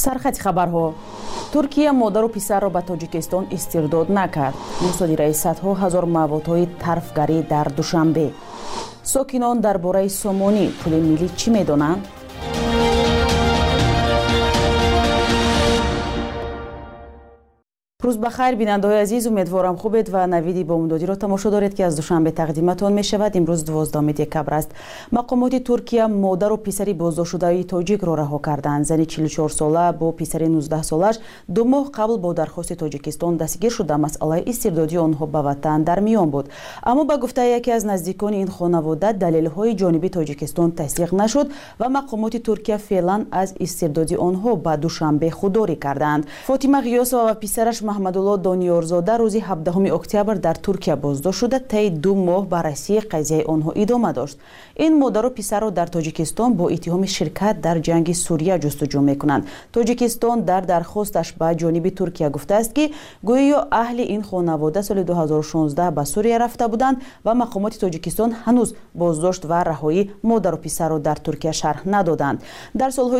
сархати хабарҳо. Туркия модару писарро ба Тоҷикистон истирдод накард. мусодираи садҳо ҳазор маводҳои тарфгарӣ дар Душанбе. сокинон дар бораи Сомонӣ пули миллӣ чӣ медонанд? рӯз бахайр бинандаҳои азиз, умедворам хубед ва навиди бомдодиро тамошо доред ки аз Душанбе тақдиматон мешавад. имрӯз 12 декабр аст. мақомоти Туркия модару писари боздоштшудаи тоҷикро раҳо карданд. зани 44-сола бо писари 19-солаш 2 моҳ қабл бо дархости Тоҷикистон дастгир шуда масъалаи истирдоди онҳо ба ватан дар миён буд. аммо ба гуфтаи яке аз наздикони ин хонавода далелҳои ҷониби Тоҷикистон тасдиқ нашуд ва мақомоти Туркия феълан аз истирдоди онҳо ба Душанбе худдорӣ карданд. Фотима Ғиёсова ва писараш Маҳмадулло Дониёрзода рӯзи 17 октябр дар Туркия боздошт шуда таи 2 моҳ баррасии қазияи онҳо идома дошт. ин модару писарро дар Тоҷикистон бо иттиҳоми ширкат дар ҷанги Сурия ҷустуҷӯ мекунанд. Тоҷикистон дар дархосташ ба ҷониби Туркия гуфтааст ки гӯё аҳли ин хонавода соли 2016 ба Сурия рафта буданд ва мақомоти Тоҷикистон ҳанӯз боздошт ва раҳоии модару писарро дар Туркия шарҳ надоданд. дар солҳои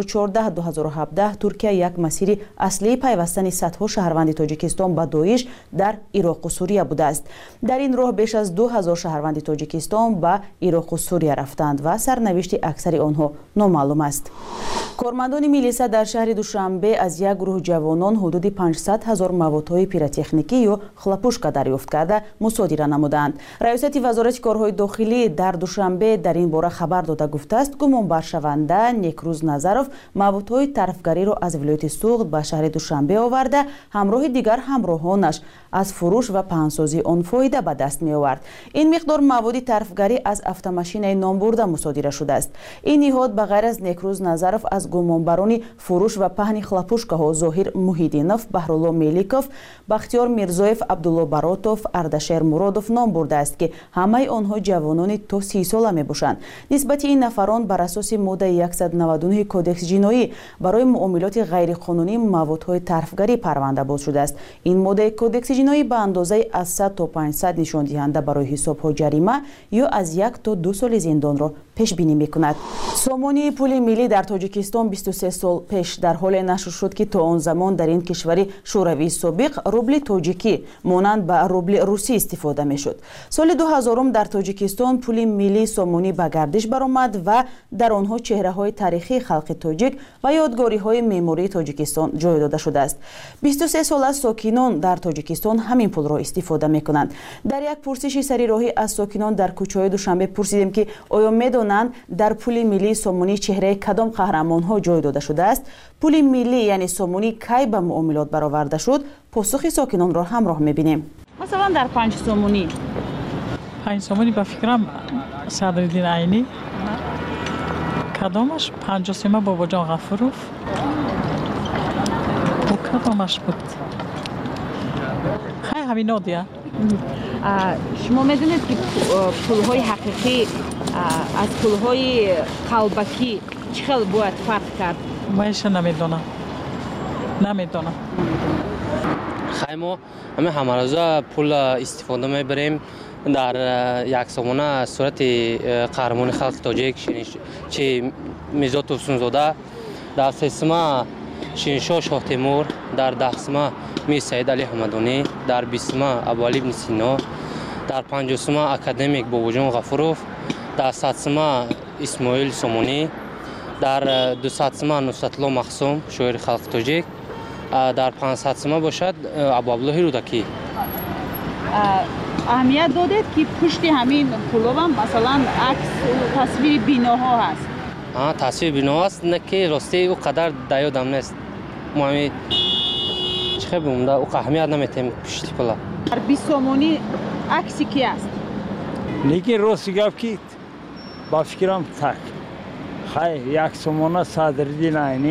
2014-2017 Туркия як масири аслии пайвастани садҳо шаҳрванди Тоҷикистон ба Доиш дар Ироқу Сурия будааст. дар ин роҳ беш аз 2000 шаҳрванди Тоҷикистон ба Ироқу Сурия рафтанд ва сарнавишти аксари онҳо номаълум аст. кормандони милиса дар шаҳри Душанбе аз як гурӯҳ ҷавонон ҳудуди 500 000 маводҳои пиротехникӣ ё хлопушка дарёфт карда мусодира намуданд. раёсати вазорати корҳои дохилӣ дар Душанбе дар ин бора хабар дода гуфтааст гумонбаршаванда Некрӯз Назаров маводҳои тарфгариро аз вилояти Суғд ба шаҳри Душанбе оварда ҳамроҳи дигар ҳамроҳонаш аз фурӯш ва паҳнсозии он фоида ба даст меовард. ин миқдор маводи тарфгарӣ аз автомашинаи номбурда мусодира шудааст. ин ниҳод ба ғайр аз Некрӯз Назаров аз гумонбарони фурӯш ва паҳни хлопушкаҳо Зоҳир Муҳиддинов, Баҳрулло Меликов, Бахтиёр Мирзоев, Абдулло Баротов, Ардашер Муродов ном бурдааст ки ҳамаи онҳо ҷавонони то 30 сола мебошанд. нисбати ин нафарон бар асоси моддаи 199 кодекси ҷиноӣ барои муомилоти ғайриқонунии маводҳои тарфгарӣ парванда боз шудааст. ин моддаи кодекси ҷиноӣ ба андозаи аз 100 то 500 нишондиҳанда барои ҳисобҳо ҷарима ё аз 1 то 2 соли зиндонро пешбинӣ мекунад. сомонии пули миллӣ дар Тоҷикистон 23 сол пеш дар ҳоле нашр шуд ки то он замон дар ин кишвари шӯравии собиқ рубли тоҷикӣ монанд ба рубли русӣ истифода мешуд. соли 2000 дар Тоҷикистон пули миллии сомонӣ ба гардиш баромад ва дар онҳо чеҳраҳои тарихии халқи тоҷик ва ёдгориҳои меъмории Тоҷикистон ҷой дода шудааст. 23 сола сокинон дар Тоҷикистон ҳамин пулро истифода мекунанд. дар як пурсиши сарироҳӣ аз сокинон дар кӯчаҳои Душанбе пурсидем ки оё медонанд дар пули миллии сомонӣ чеҳраи кадом қаҳрамонҳо ҷой дода шудааст? пули миллӣ яъне сомонӣ кай ба муомилот бароварда шуд? посухи сокинонро ҳамроҳ мебинем. масалан дар 5 сомонӣ 5 сомонӣ ба фикрам Садриддин Айнӣ, кадомаш 53 Бобоҷон Ғафуров, кадомаш буд хай ҳаминодия. шумо медонед ки пулҳои ҳақиқӣ аз пулҳои қалбакӣ чӣ хел бояд фарқ кард? маиша намедонам. хай мо ҳамарӯза пул истифода мебарем дар як сомона сурати қаҳрамони халқи тоҷик чи Мирзо Турсунзода, дар сесима Шиншоҳ Шоҳ Темур, дар 10-сима Мир Саид Али Ҳамадонӣ, дар 20-сима Абуалӣ ибн Сино, дар 50-сима академик Бобоҷон Ғафуров, дар 100-сима Исмоил Сомонӣ, дар 200-сима Нусратло Махсум шоири халқи тоҷик, дар 500-сима бошад Абу Абдуллоҳи Рӯдакӣ. аҳамият додед ки пушти ҳамин пулова масалан акс тасвири биноҳо ҳаст? тасвири бино ҳаст, не ки рости ӯ қадар дар ёдам нест. мо ҳами чӣ хел бимонда ӯ аҳамият наметем пушти пула. дар 20 сомонӣ акси ки аст? лекин рости гап ки ба фикрам так хай 1 сомона Садриддин Айнӣ,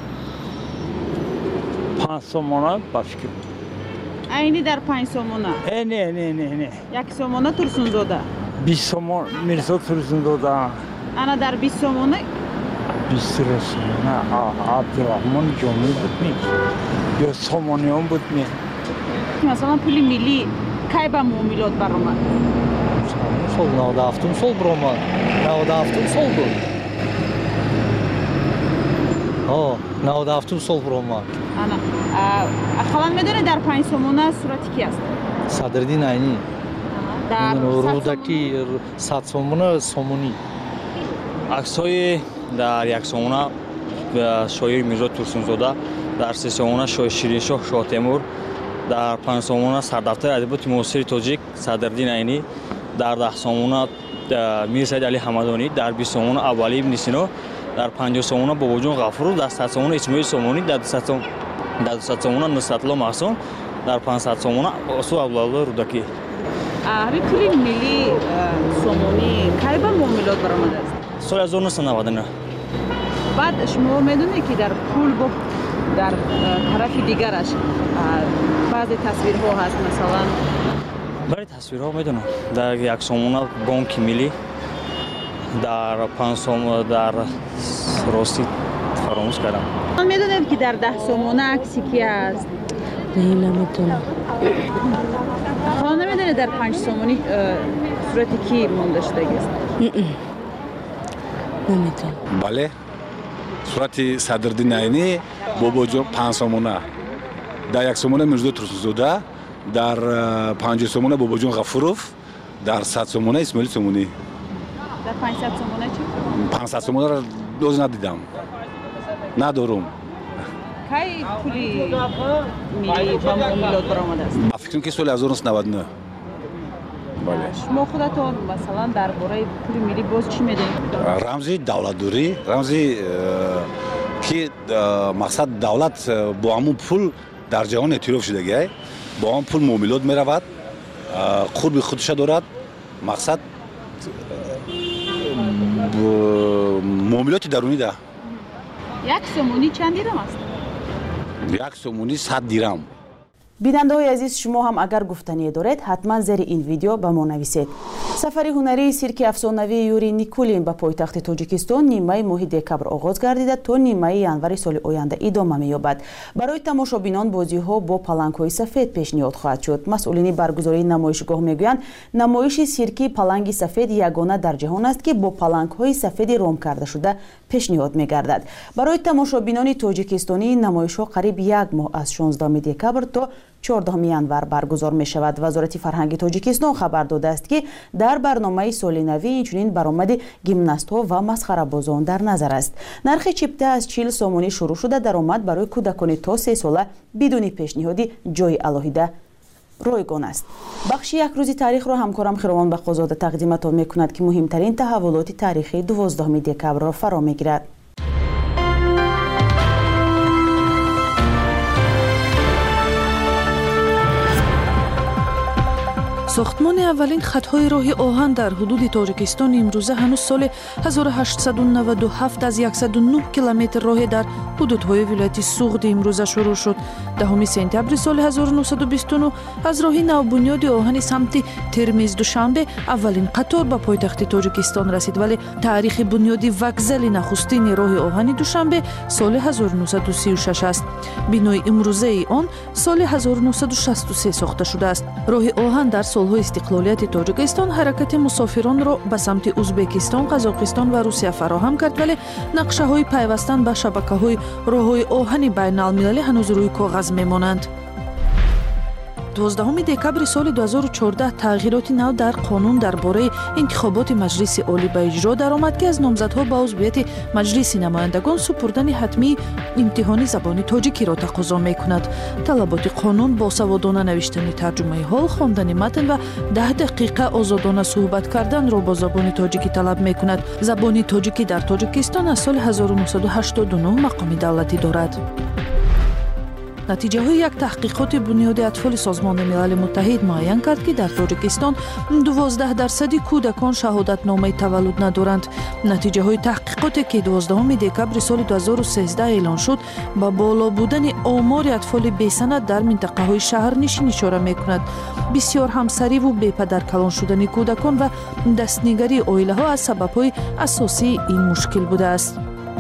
5 сомона ба фикрам Айнӣ дар 5 сомона? не 1 сомона Турсунзода, 20 сомона Мирзо Турсунзода, ана дар 20 сомона 20 сомона Абдурахмон Ҷомӣ буд ё Сомониён буд ме. масалан пули миллӣ кай ба муомилот баромад? сол 97 сол баромад. 97 сол буд. ها 97 سال برام انا خلان میدونه در 5 سومونه صورتی کی است؟ صدرالدین عینی در رودکی 100 سومونه سومونی عکس‌های در یک سومونه شاعر میرزا تورسونزاده، در 3 سومونه شیرینشاه شاه تیمور، در 5 سومونه سردفتر ادبیات معاصر تاجیک صدرالدین عینی، در 10 سومونه میر سید علی حمدانی، در 20 سومونه ابوعلی ابن سینا، در 50 سومونه باباجون غفور، در 100 سومونه اسماعیل سومونی، در 200 سومونه نصرت الله محسن، در 500 سومونه اسو عبدالله رودکی. همین پول ملی سومونی کی به معاملات برآمده است؟ سال 1999. بعد شما میدونید که در پول در طرف دیگرش بعضی تصویرها هست، مثلا برای تصویرها میدونم در 1 سومونه بانک ملی، در 5 سومونه در راستی فراموش کردم. میدونید که در 10 سومونه عکسی کی است؟ نه نمیدونم. حالا نمیدونید در 5 سومونی صورت کی مونده شده است؟ نمیدونم. بله صورت صدرالدین عینی باباجون 5 سومونه، در 1 سومونه میرزا تورسونزاده، در 50 سومونه باباجون غفوروف، در 100 سومونه اسماعیل سومونی. در 500 سومونه چی؟ 500 سومونه را دوز ندیدم، ندارم. کی پولی ملی با معاملات برآمده است؟ من فکر کنم که سال 1999. بله. شما خودتون مثلا درباره پول ملی باز چی میدونید؟ رمزی دولتداری، رمزی که مقصد دولت با همون پول در جهان اعتراف شدگی، با همون پول معاملات میرود، قرب خودش دارد، مقصد معاملات درونی ده. 1 سومونی چند دیرم است؟ 1 سومونی 100 دیرم. بیننده‌های عزیز، شما هم اگر گفتنی دارید حتما زیر این ویدیو به ما نویسید. سفر هنری سیرک افسانوی یوری نیکولین به پایتخت تاجیکستان نیمه ماه دکبر آغاز گردیده تا نیمه ینور سال آینده ادامه می‌یابد. برای تماشابینان بازی‌ها با پلنگ‌های سفید پیشنهاد خواهد شد. مسئولین برگزاری نمایشگاه میگویند نمایش سیرکی پلنگ سفید یگانه در جهان است که با پلنگ‌های سفید رام کرده شده پیشنهاد می‌گردد. برای تماشابینان تاجیکستانی نمایش‌ها قریب 1 ماه از 16 دکبر تا 14 ینور برگزار می شود. وزارت فرهنگ تاجیکستان خبر داده است که در برنامه سال نوی اینچنین برآمد گیمناست ها و مسخره بازان در نظر است. نرخ چیپته از 40 سومونی شروع شده درآمد برای کودکان تا 3 ساله بدون پیشنهادی جای الهیده رایگان است. بخش یک روزی تاریخ را همکارم خیروان بخش‌زاده تقدیمتان می‌کند که مهمترین تحولات تاریخی 12 دکبر را فرا می‌گیرد. ساختمان اولین خطهای راه آهن در حدود تاجیکستان امروزه هنوز سال 1897 از 109 کیلومتر راه در حدودهای ولایت سوغد امروزه شروع شد. 10 سپتامبر سال 1929 از راه نوبنیاد آهن سمت ترمیز دوشنبه اولین قطار به پایتخت تاجیکستان رسید، ولی تاریخ بنیاد وکزل نخستین راه آهن دوشنبه سال 1936 است. بنای امروزه آن سال 1963 ساخته شده است. راه آهن در سالهای استقلالیت تاجیکستان حرکت مسافران را به سمت ازبکستان، قزاقستان و روسیه فراهم کرد، ولی نقشه‌های پیوستن به شبکه‌های راه‌های آهن بین‌المللی هنوز روی کاغذ می‌مانند. 12 دکبر سال 2014 تغییرات نو در قانون درباره انتخابات مجلس عالی به اجرا درآمد که از نامزدها به عضویت مجلس نمایندگان سپردن حتمی امتحان زبان تاجیکی را تقاضا می‌کند. طلبات قانون با سوادانه نوشتن ترجمه حال، خواندن متن و 10 دقیقه آزادانه صحبت کردن را با زبان تاجیکی طلب می‌کند. زبان تاجیکی در تاجیکستان از سال 1989 مقام دولتی دارد. نتیجه های یک تحقیقات بنیاد اطفال سازمان ملل متحد معین کرد که در تاجیکستان 12% کودکان شهادتنامه تولد ندارند. نتیجه های تحقیقاتی که 12 دکبر سال 2013 اعلان شد با بالا بودن آمار اطفال بی‌سند در منطقه های شهرنشین اشاره می‌کند. بسیار همسری و بی‌پدر کلان شدن کودکان و دستنگری عائله ها از سبب‌های اساسی این مشکل بوده است.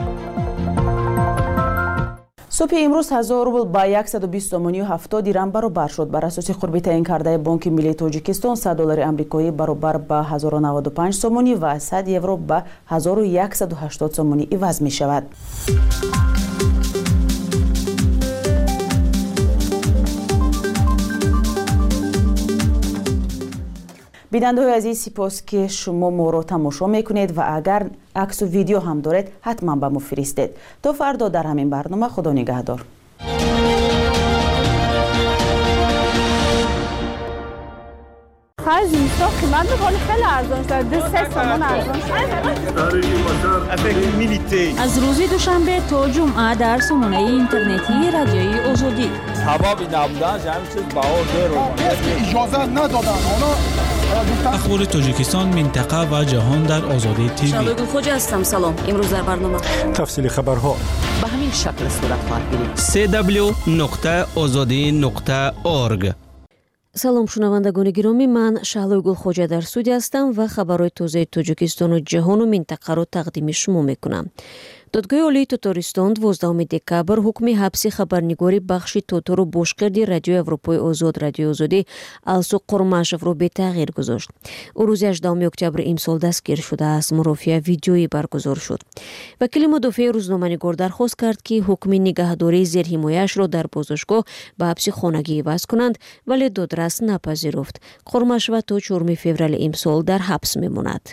صبح امروز 1000 روبل با 120 سومونی و 70 دیرم برابر شد. بر اساس قربی تعیین کرده بانک ملی تاجیکستان 100 دلار آمریکایی برابر با 1095 سومونی و 100 یورو با 1180 سومونی عوض می شود. بیننده‌های عزیز سپاس که شما ما رو تماشا میکنید و اگر عکس و ویدیو هم دارید حتما به ما فرستید. تا فردا در همین برنامه. خدا نگهدار. خرج زمستان قیمت میکنه خیلی ارزان شده. 3 تومان ارزان شده. از روز دوشنبه تا جمعه در سامانه اینترنتی رادیوی آزادی. حبابی نبودن همین چیز بهار داره. اجازه ندادن. اخبار تاجیکستان، منطقه و جهان در آزادی تیوی. شالوی گلخوجه هستم. سلام. امروز در برنامه تفصیل خبرها به همین شکل صورت خواهد گرفت. www.azadi.org. سلام شنوندگان گرامی، من شهلوی گلخوجه در استودیو هستم و خبرهای تازه تاجیکستان و جهان و منطقه را تقدیم شما میکنم. دادگاه عالی تاتارستان 12 دکبر حکم حبس خبرنگاری بخش تاتار و باشکردی رادیو اروپای آزاد رادیو آزادی السو قرماشف را به تغییر گذاشت. او روز 18 اکتبر امسال دستگیر شده است. مرافعه ویدیویی برگزار شد. وکیل مدافع روزنامه‌نگار درخواست کرد که حکم نگهداری زیر حمایه‌اش را در بازداشتگاه به حبس خانگی عوض کنند، ولی دادرس نپذیرفت. قرماشف تا 4 فوریه امسال در حبس میماند.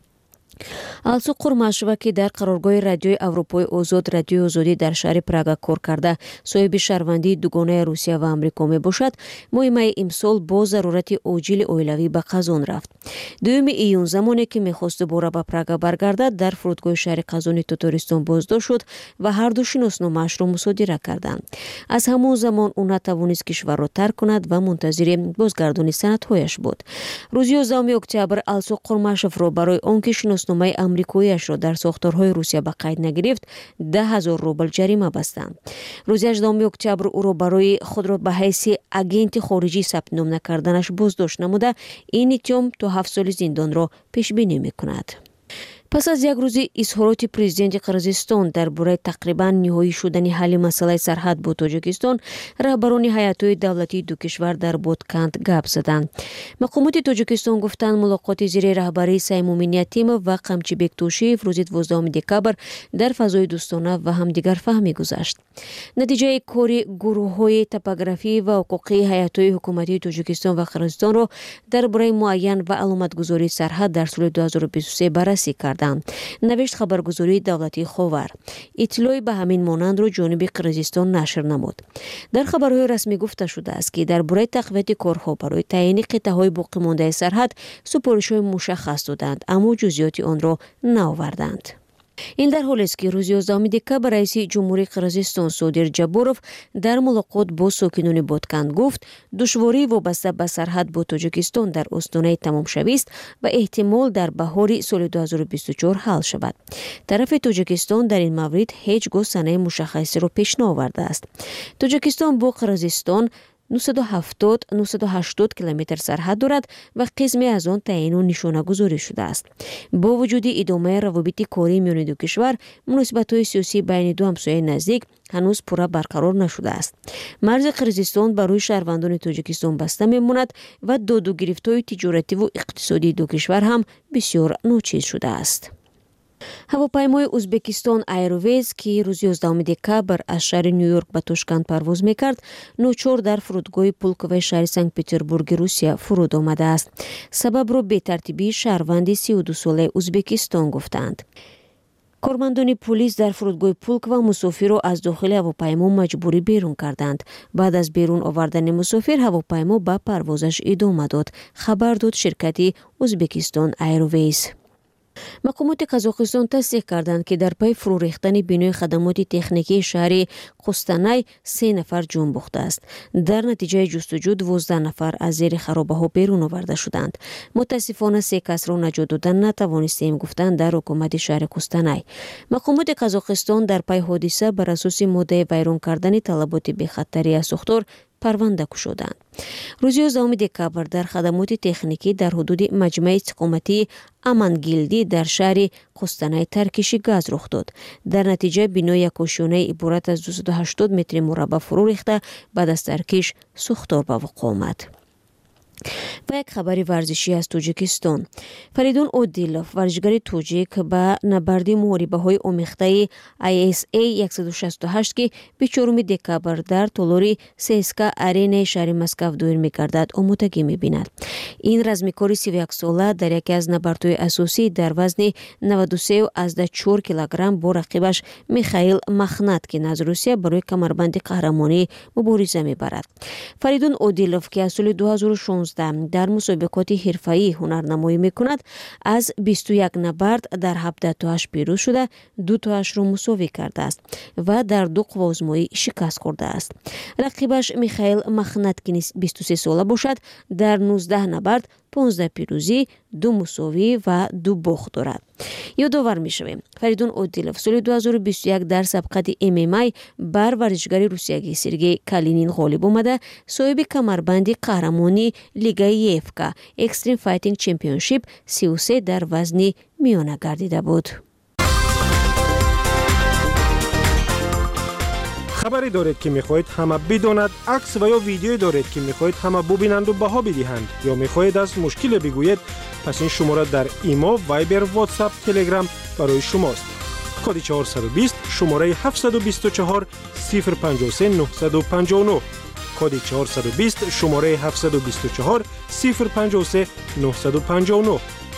السو قرماشوا که در قرارگاه رادیوی اروپای آزاد رادیو آزادی در شهر پراگ کار کرده صاحب شهروندی دوگانه روسیه و آمریکا می باشد، ماه امسال با ضرورت عاجل اویلوی به قزان رفت. 2 ایون زمانی که میخواست دوباره به پراگ برگردد در فرودگاه شهر قزان تاتارستان بازداشت شد و هر دو شناسنامه‌اش را مصادره کردند. از همون زمان او نتوانست کشور را ترک کند و منتظر بازگردانی سندهایش بود. روز 11 اکتبر السو قرماشف را برای آنکه شناسنامه آمریکایی‌اش را در ساختارهای روسیه به قید نگرفت 10,000 روبل جریمه بستند. روز 18 اکتبر او را برای خود را به حیث اگنت خارجی ثبت نام نکردنش بازداشت نموده این اتهام تا 7 سال زندان را پیش بینی می‌کند. پس از یک روز اظهارات پرزیدنت قرقیزستان درباره تقریبا نهایی شدن حل مسئله سرحد با تاجیکستان، رهبران هیئت‌های دولتی دو کشور در بودکند گپ زدند. مقامات تاجیکستان گفتند ملاقات زیر رهبری سیمومین یتیم و قمچی بکتوشیف روز 12 دکبر در فضای دوستانه و همدیگر فهمی گذشت. نتیجه کار گروه‌های توپوگرافی و حقوقی هیئت‌های حکومتی تاجیکستان و قرقیزستان را درباره معین و علامتگذاری سرحد در سال 2023 بررسی کرد. نوشت خبرگزاری دولتی خاور. اطلاعی به همین مانند را جانب قرقیزستان نشر نمود. در خبرهای رسمی گفته شده است که درباره تقویت کارها برای تعیین قطعه‌های باقی مانده سرحد سفارش‌های مشخص دادند، اما جزئیات آن را نآوردند. این در حالی است که روز 11 دکبر رئیس جمهوری قرقیزستان صادر جابوروف در ملاقات با ساکنان بودکند گفت دشواری وابسته به سرحد با تاجیکستان در استانه تمام شوی است و احتمال در بهار سال 2024 حل شود. طرف تاجیکستان در این مورد هیچ گزینه مشخصی را پیش نآورده است. تاجیکستان با قرقیزستان 970 کیلومتر سرحد دارد و قسمی از آن تعیین و نشانه گذاری شده است. با وجود ادامه روابط کاری میان دو کشور، مناسبت‌های سیاسی بین دو همسایه نزدیک هنوز پورا برقرار نشده است. مرز قرقیزستان برای شهروندان تاجیکستان بسته میماند و داد و گرفت‌های تجارتی و اقتصادی دو کشور هم بسیار ناچیز شده است. هواپیمای ازبکستان ایرویز که روز 11 دکبر از شهر نیویورک به تاشکند پرواز میکرد، ناچار در فرودگاه پولکوی شهر سنت پترزبورگ روسیه فرود آمده است. سبب را به ترتیبی شهروند 32 ساله ازبکستان گفتند. کارمندان پلیس در فرودگاه پولک و مسافر را از داخل هواپیما مجبوری بیرون کردند. بعد از بیرون آوردن مسافر، هواپیما به پروازش ادامه داد. خبر داد شرکت ازبکستان ایرویز. مقامات قزاقستان تصدیق کردند که در پی فرو ریختن بینای خدمات تکنیکی شهر قوستانای 3 نفر جان باخته است. در نتیجه جستجو 12 نفر از زیر خرابه ها بیرون آورده شدند. متاسفانه 3 کس را نجات دادن نتوانستیم، گفتند در حکومت شهر قوستانای. مقامات قزاقستان در پی حادثه بر اساس ماده ویران کردن طلبات بی‌خطری از ساختار پرونده گشودند. روز 11 دکبر در خدمات تکنیکی در حدود مجمع استقامتی امانگیلدی در شهر قوستانای ترکش گاز رخ داد. در نتیجه بینای یک آشیانه عبارت از 280 متر مربع فرو ریخته بعد از ترکش سوختار به وقوع آمد. و یک خبری ورزشی از توجیکستان. فریدون اودیلوف ورزشکار توجیک با نبردی محاربه‌های آمیخته ISA 168 که 24 دکامبر در تالاری سیسکا آرنا شهر مسکو دایر می‌گردد آمادگی می‌بیند. این رزمکار 31 ساله در یکی از نبردهای اساسی در وزن 93.4 کیلوگرم با رقیبش میخائیل مخناتکین از روسیه برای کمربند قهرمانی مبارزه می‌برد. فریدون اودیلوف که از سال 2016 در مسابقات حرفه‌ای هنرنمایی می‌کند از 21 نبرد در 17 تاش پیروز شده 2 تاش را مساوی کرده است و در 2 قوازمایی شکست خورده است. رقیبش میخائیل مخناتکین 23 ساله باشد در 19 نبرد 15 پیروزی 2 مساوی و 2 باخت دارد. یادآور می‌شویم فریدون اودیلوف سال 2021 در سابقه MMA بر ورزشکار روسیایی سرگئی کالینین غالب آمده صاحب کمربند قهرمانی لیگای یفکا اکستریم فایتینگ چمپیونشیپ 33 در وزن میانه گردیده بود. خبری دارید که میخواهید همه بداند، عکس و یا ویدیویی دارید که میخواهید همه ببینند و بها بدهند یا میخواهید از مشکل بگویید، پس این شماره در ایما، وایبر، واتساپ، تلگرام برای شماست. کد 420 شماره 724 053 959 کد 420 شماره 724 053 959.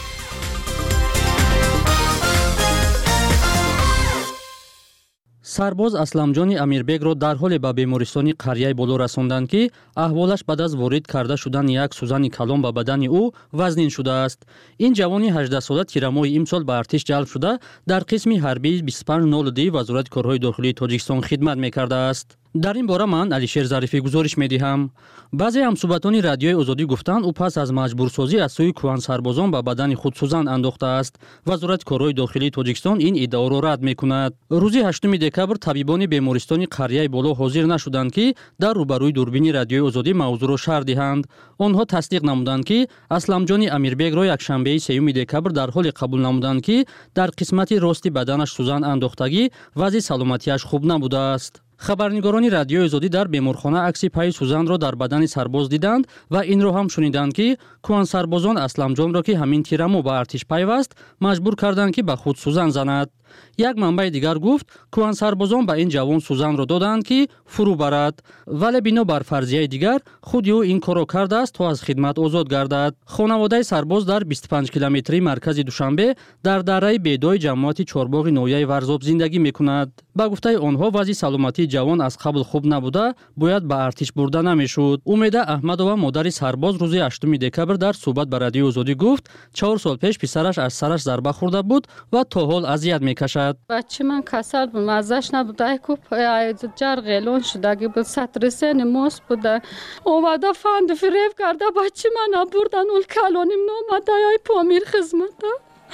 سرباز اسلامجان امیربگро дар ҳоле ба бемористони қарияи боло расонданд ки аҳволаш баъд аз ворид карда шудани як сӯзани калон ба бадани ӯ вазнин шудааст. Ин ҷавони 18-сола тирамоҳи имсол ба артиш ҷалб шуда дар қисми ҳарбии 2502 вазорати корҳои дохилии тоҷикистон хидмат мекардааст. дар ин бора ман алишер зарифӣ гузориш медиҳам. баъзе ҳамсуҳбатони радиои озодӣ гуфтанд ӯ пас аз маҷбурсозӣ аз сӯи кӯҳансарбозон ба бадани худ сӯзан андохтааст. вазорати корҳои дохилии тоҷикистон ин иддаоро рад мекунад. рӯзи 8 декабр табибони бемористони қарияи боло ҳозир нашуданд ки дар рӯбарӯи дурбини радиои озодӣ мавзӯъро шарҳ диҳанд. онҳо тасдиқ намуданд ки асламҷони амирбегро якшанбеи 3 декабр дар ҳоле қабул намуданд ки дар қисмати рости баданаш сӯзан андохтагӣ вазъи саломатиаш хуб набудааст. хабарнигорони радиои озодӣ дар беморхона акси пайи сӯзанро дар бадани сарбоз диданд ва инро ҳам шуниданд ки кӯҳансарбозон асламҷонро ки ҳамин тирамо ба артиш пайваст маҷбур карданд ки ба худ сӯзан занад. як манбаи дигар гуфт кӯҳансарбозон ба ин ҷавон сӯзанро доданд ки фурӯ барад, вале бино бар фарзияи дигар худи ӯ ин корро кардааст то аз хидмат озод гардад. хонаводаи сарбоз дар 25 километрии маркази душанбе дар дарраи бедои ҷамоати чорбоғи ноҳияи варзоб зиндагӣ мекунад. ба гуфтаи онҳо вазъи саломатии ҷавон аз қабл хуб набуда бояд ба артиш бурда намешуд. умеда аҳмадова модари сарбоз рӯзи 8 декабр дар суҳбат ба радиои озодӣ гуфт 4 сол пеш писараш аз сараш зарба хӯрда буд ва то ҳол азият мекашад. بچه من کسل بود مزش نبود ایکو جر غیلون شده اگه بود سطرسه نماز بوده اومده فند فریب کرده بچه من بردن اون کلانیم نامده های پامیر خزمته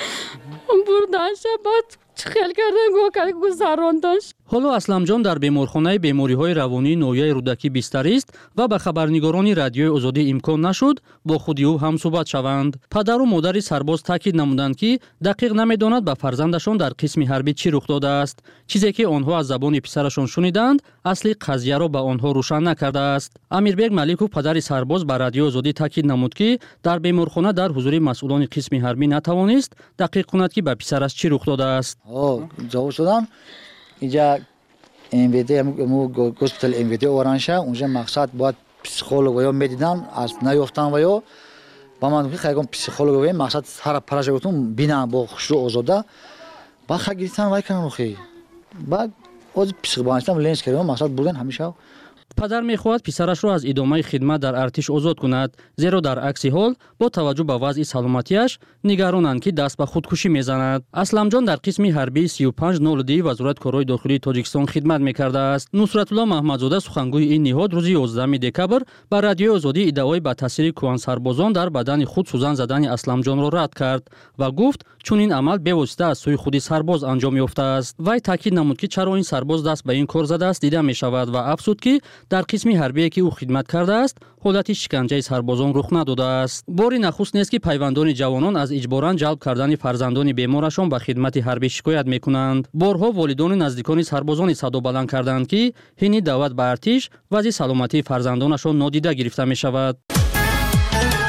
بردن بعد خیلی کردن گوه گذراندنش. ҳоло асламҷон дар беморхонаи бемориҳои равонии ноҳияи рӯдакӣ бистарист ва ба хабарнигорони радиои озодӣ имкон нашуд бо худи ӯ ҳамсуҳбат шаванд. падару модари сарбоз таъкид намуданд ки дақиқ намедонад ба фарзандашон дар қисми ҳарбӣ чӣ рух додааст. чизе ки онҳо аз забони писарашон шуниданд асли қазияро ба онҳо рӯшан накардааст. амирбег маликов падари сарбоз ба радиои озодӣ таъкид намуд ки дар беморхона дар ҳузури масъулони қисми ҳарбӣ натавонист дақиқ кунад ки ба писараш чӣ рух додааст. ҷавоб шудам اینجا MVD госпитал MVD оранша اونجا مقصد باید پسیخولوگ و یا میدیدن از نیافتن و یا با من خیلی پسیخولوگ و مقصد هر پروژه گفتم بینن با خشوع آزاده با خگیرتن وای کنن خیلی بعد از پسیخبانستم لنز کردم مقصد بودن همیشه. падар мехоҳад писарашро аз идомаи хидмат дар артиш озод кунад, зеро дар акси ҳол бо таваҷҷӯҳ ба вазъи саломатиаш нигаронанд ки даст ба худкушӣ мезанад. асламҷон дар қисми ҳарбии 3502 вазорати корҳои дохилии тоҷикистон хидмат мекардааст. нусратулло маҳмадзода сухангӯи ин ниҳод рӯзи 11 декабр ба радиои озодӣ иддаои ба таъсири кӯҳансарбозон дар бадани худ сӯзан задани асламҷонро рад кард ва гуфт чунин амал бевосита аз сӯи худи сарбоз анҷом ёфтааст. вай таъкид намуд ки чаро ин сарбоз даст ба ин кор задааст дида мешавад ва афзуд ки дар қисми ҳарбие ки ӯ хидмат кардааст ҳолати шиканҷаи сарбозон рух надодааст. бори нахуст нест ки пайвандони ҷавонон аз иҷборан ҷалб кардани фарзандони беморашон ба хидмати ҳарбӣ шикоят мекунанд. борҳо волидони наздикони сарбозони садо баланд карданд ки ҳини даъват ба артиш вазъи саломатии фарзандонашон нодида гирифта мешавад.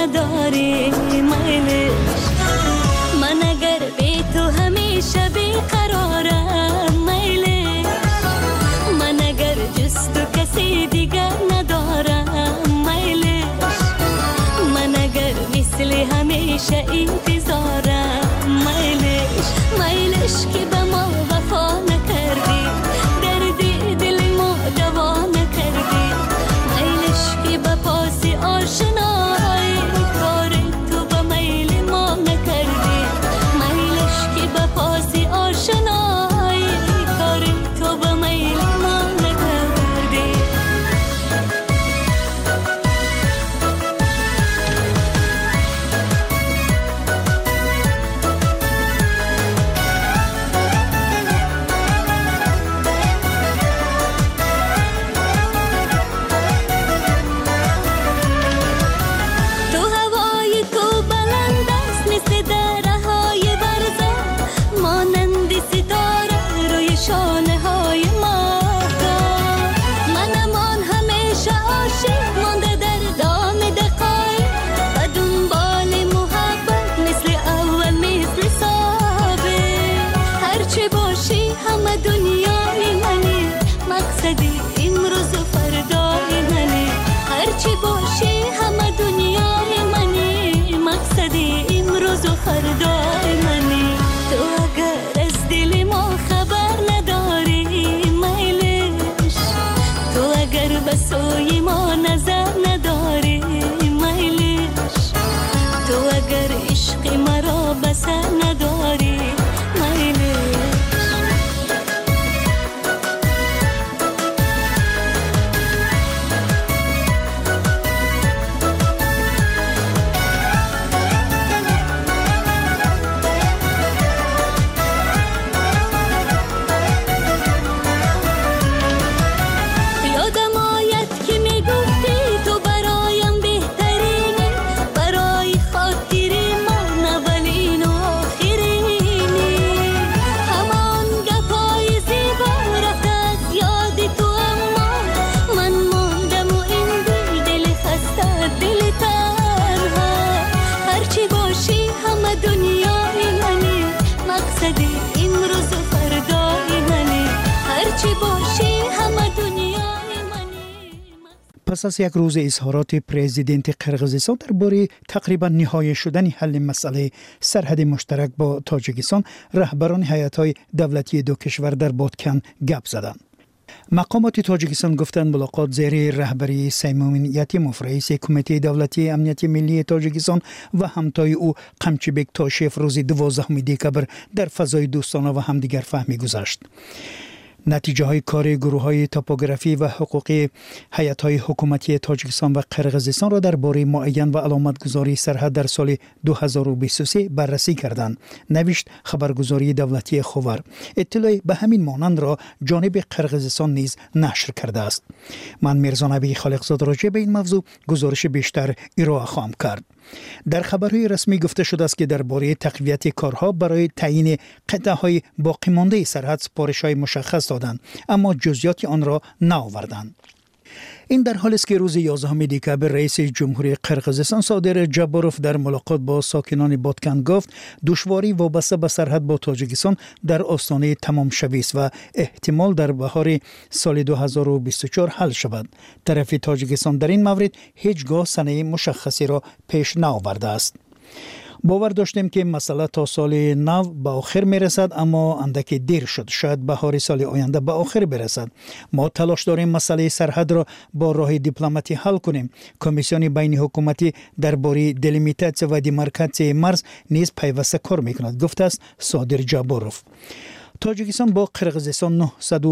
نداری میلش من اگر بی تو همیشه بیقرارم میلش من اگر جز تو کسی دیگر ندارم میلش من اگر مثل همیشه انتظارم میلش میلش که به ما وفا نکردی دردی دل ما دوا نکردی میلش که به پاس آشنایی کار تو به میل ما نکردی میلش که به پاس آشنایی کار تو به میل ما نکردی تو هوای تو بلند است مثل درهای برزه مانند ستاره روی شانه های ماهتاب منمان همیشه عاشق مانده در دام دقایق و دنبال محبت مثل اول مثل سابق هرچه باشی همه دنیای منی مقصدی امروز و فردای منی هرچی باشی همه دنیای منی مقصدی امروز و فردای منی تو اگر از دل ما خبر نداری میلش تو اگر به سوی ما نظر نداری میلش تو اگر عشق مرا به سر نداری میلش یادم آید که میگفتی تو برایم بهترینی برای خاطر من اولین و آخرینی همان گپای زیبا رفت از یاد تو اما من ماندم و این دل خسته دل تنها هرچی باشی همه دنیای منی مقصدی امروز و فردای منی هرچی باشی همه دنیای پس از یک روز اظهارات پرزیدنت قرقیزستان درباره تقریبا نهایی شدن حل مسئله سرحد مشترک با تاجیکستان رهبران هیئت‌های دولتی دو کشور در بادکن گپ زدند. مقامات تاجیکستان گفتند ملاقات زیر رهبری سیمون یتیموف رئیس کمیته دولتی امنیت ملی تاجیکستان و همتای او قمچیبک تاشیف روز 12 دکبر در فضای دوستانه و همدیگر فهمی گذشت. نتیجه های کار گروه های توپوگرافی و حقوقی هیئت های حکومتی تاجیکستان و قرقیزستان را درباره معین و علامت گذاری سرحد در سال 2023 بررسی کردند. نوشت خبرگزاری دولتی خبر. اطلاع به همین مانند را جانب قرقیزستان نیز نشر کرده است. من میرزا نبی خالقزاد راجع به این موضوع گزارش بیشتر ارائه خواهم کرد. در خبرهای رسمی گفته شده است که درباره تقویت کارها برای تعیین قطعه‌های باقی مانده سرحد سپارش‌های مشخص دادند اما جزئیات آن را نآوردند. این در حالی است که روز 11 دکبر رئیس جمهوری قرقیزستان صادر جاباروف در ملاقات با ساکنان بادکن گفت دشواری وابسته به سرحد با تاجیکستان در آستانه تمام شوی است و احتمال در بهار سال 2024 حل شود. طرف تاجیکستان در این مورد هیچگاه سنه مشخصی را پیش نآورده است. باور داشتیم که مسئله تا سال نو به آخر میرسد اما اندک دیر شد. شاید بهار سال آینده به آخر برسد. ما تلاش داریم مسئله سرحد را با راه دیپلماتی حل کنیم. کمیسیون بین حکومتی درباره دلیمیتاسیون و دیمارکاسیون مرز نیز پیوسته کار میکند گفته است صادر جاباروف. تاجیکستان با قرقیزستان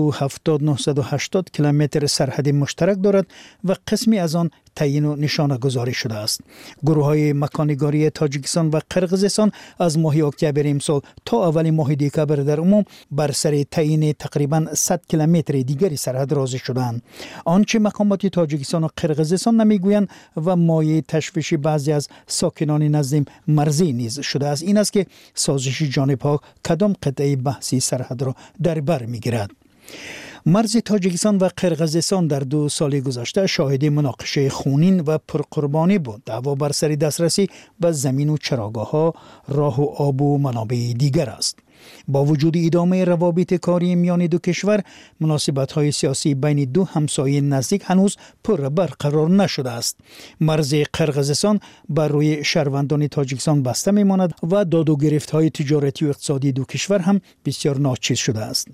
970-980 کیلومتر سرحد مشترک دارد و قسمی از آن تعیین و نشانه گذاری شده است. گروه های مکانیگاری تاجیکستان و قرقیزستان از ماه اکتبر امسال تا اول ماه دکبر در عموم بر سر تعیین تقریبا 100 کیلومتر دیگری سرحد راضی شدند. آنچه مقامات تاجیکستان و قرقیزستان نمیگویند و مایه تشویش بعضی از ساکنان نزد مرزی نیز شده است این است که سازش جانب‌ها کدام قطعه بحثی سرحد را در بر میگیرد. مرز تاجیکستان و قرقیزستان در 2 سال گذشته شاهد مناقشه خونین و پرقربانی بود. دعوا بر سر دسترسی به زمین و چراگاه‌ها، راه و آب و منابع دیگر است. با وجود ادامه روابط کاری میان دو کشور، مناسبت‌های سیاسی بین دو همسایه نزدیک هنوز پر برقرار نشده است. مرز قرقیزستان بر روی شهروندان تاجیکستان بسته می‌ماند و داد و گرفت‌های تجارتی و اقتصادی دو کشور هم بسیار ناچیز شده است.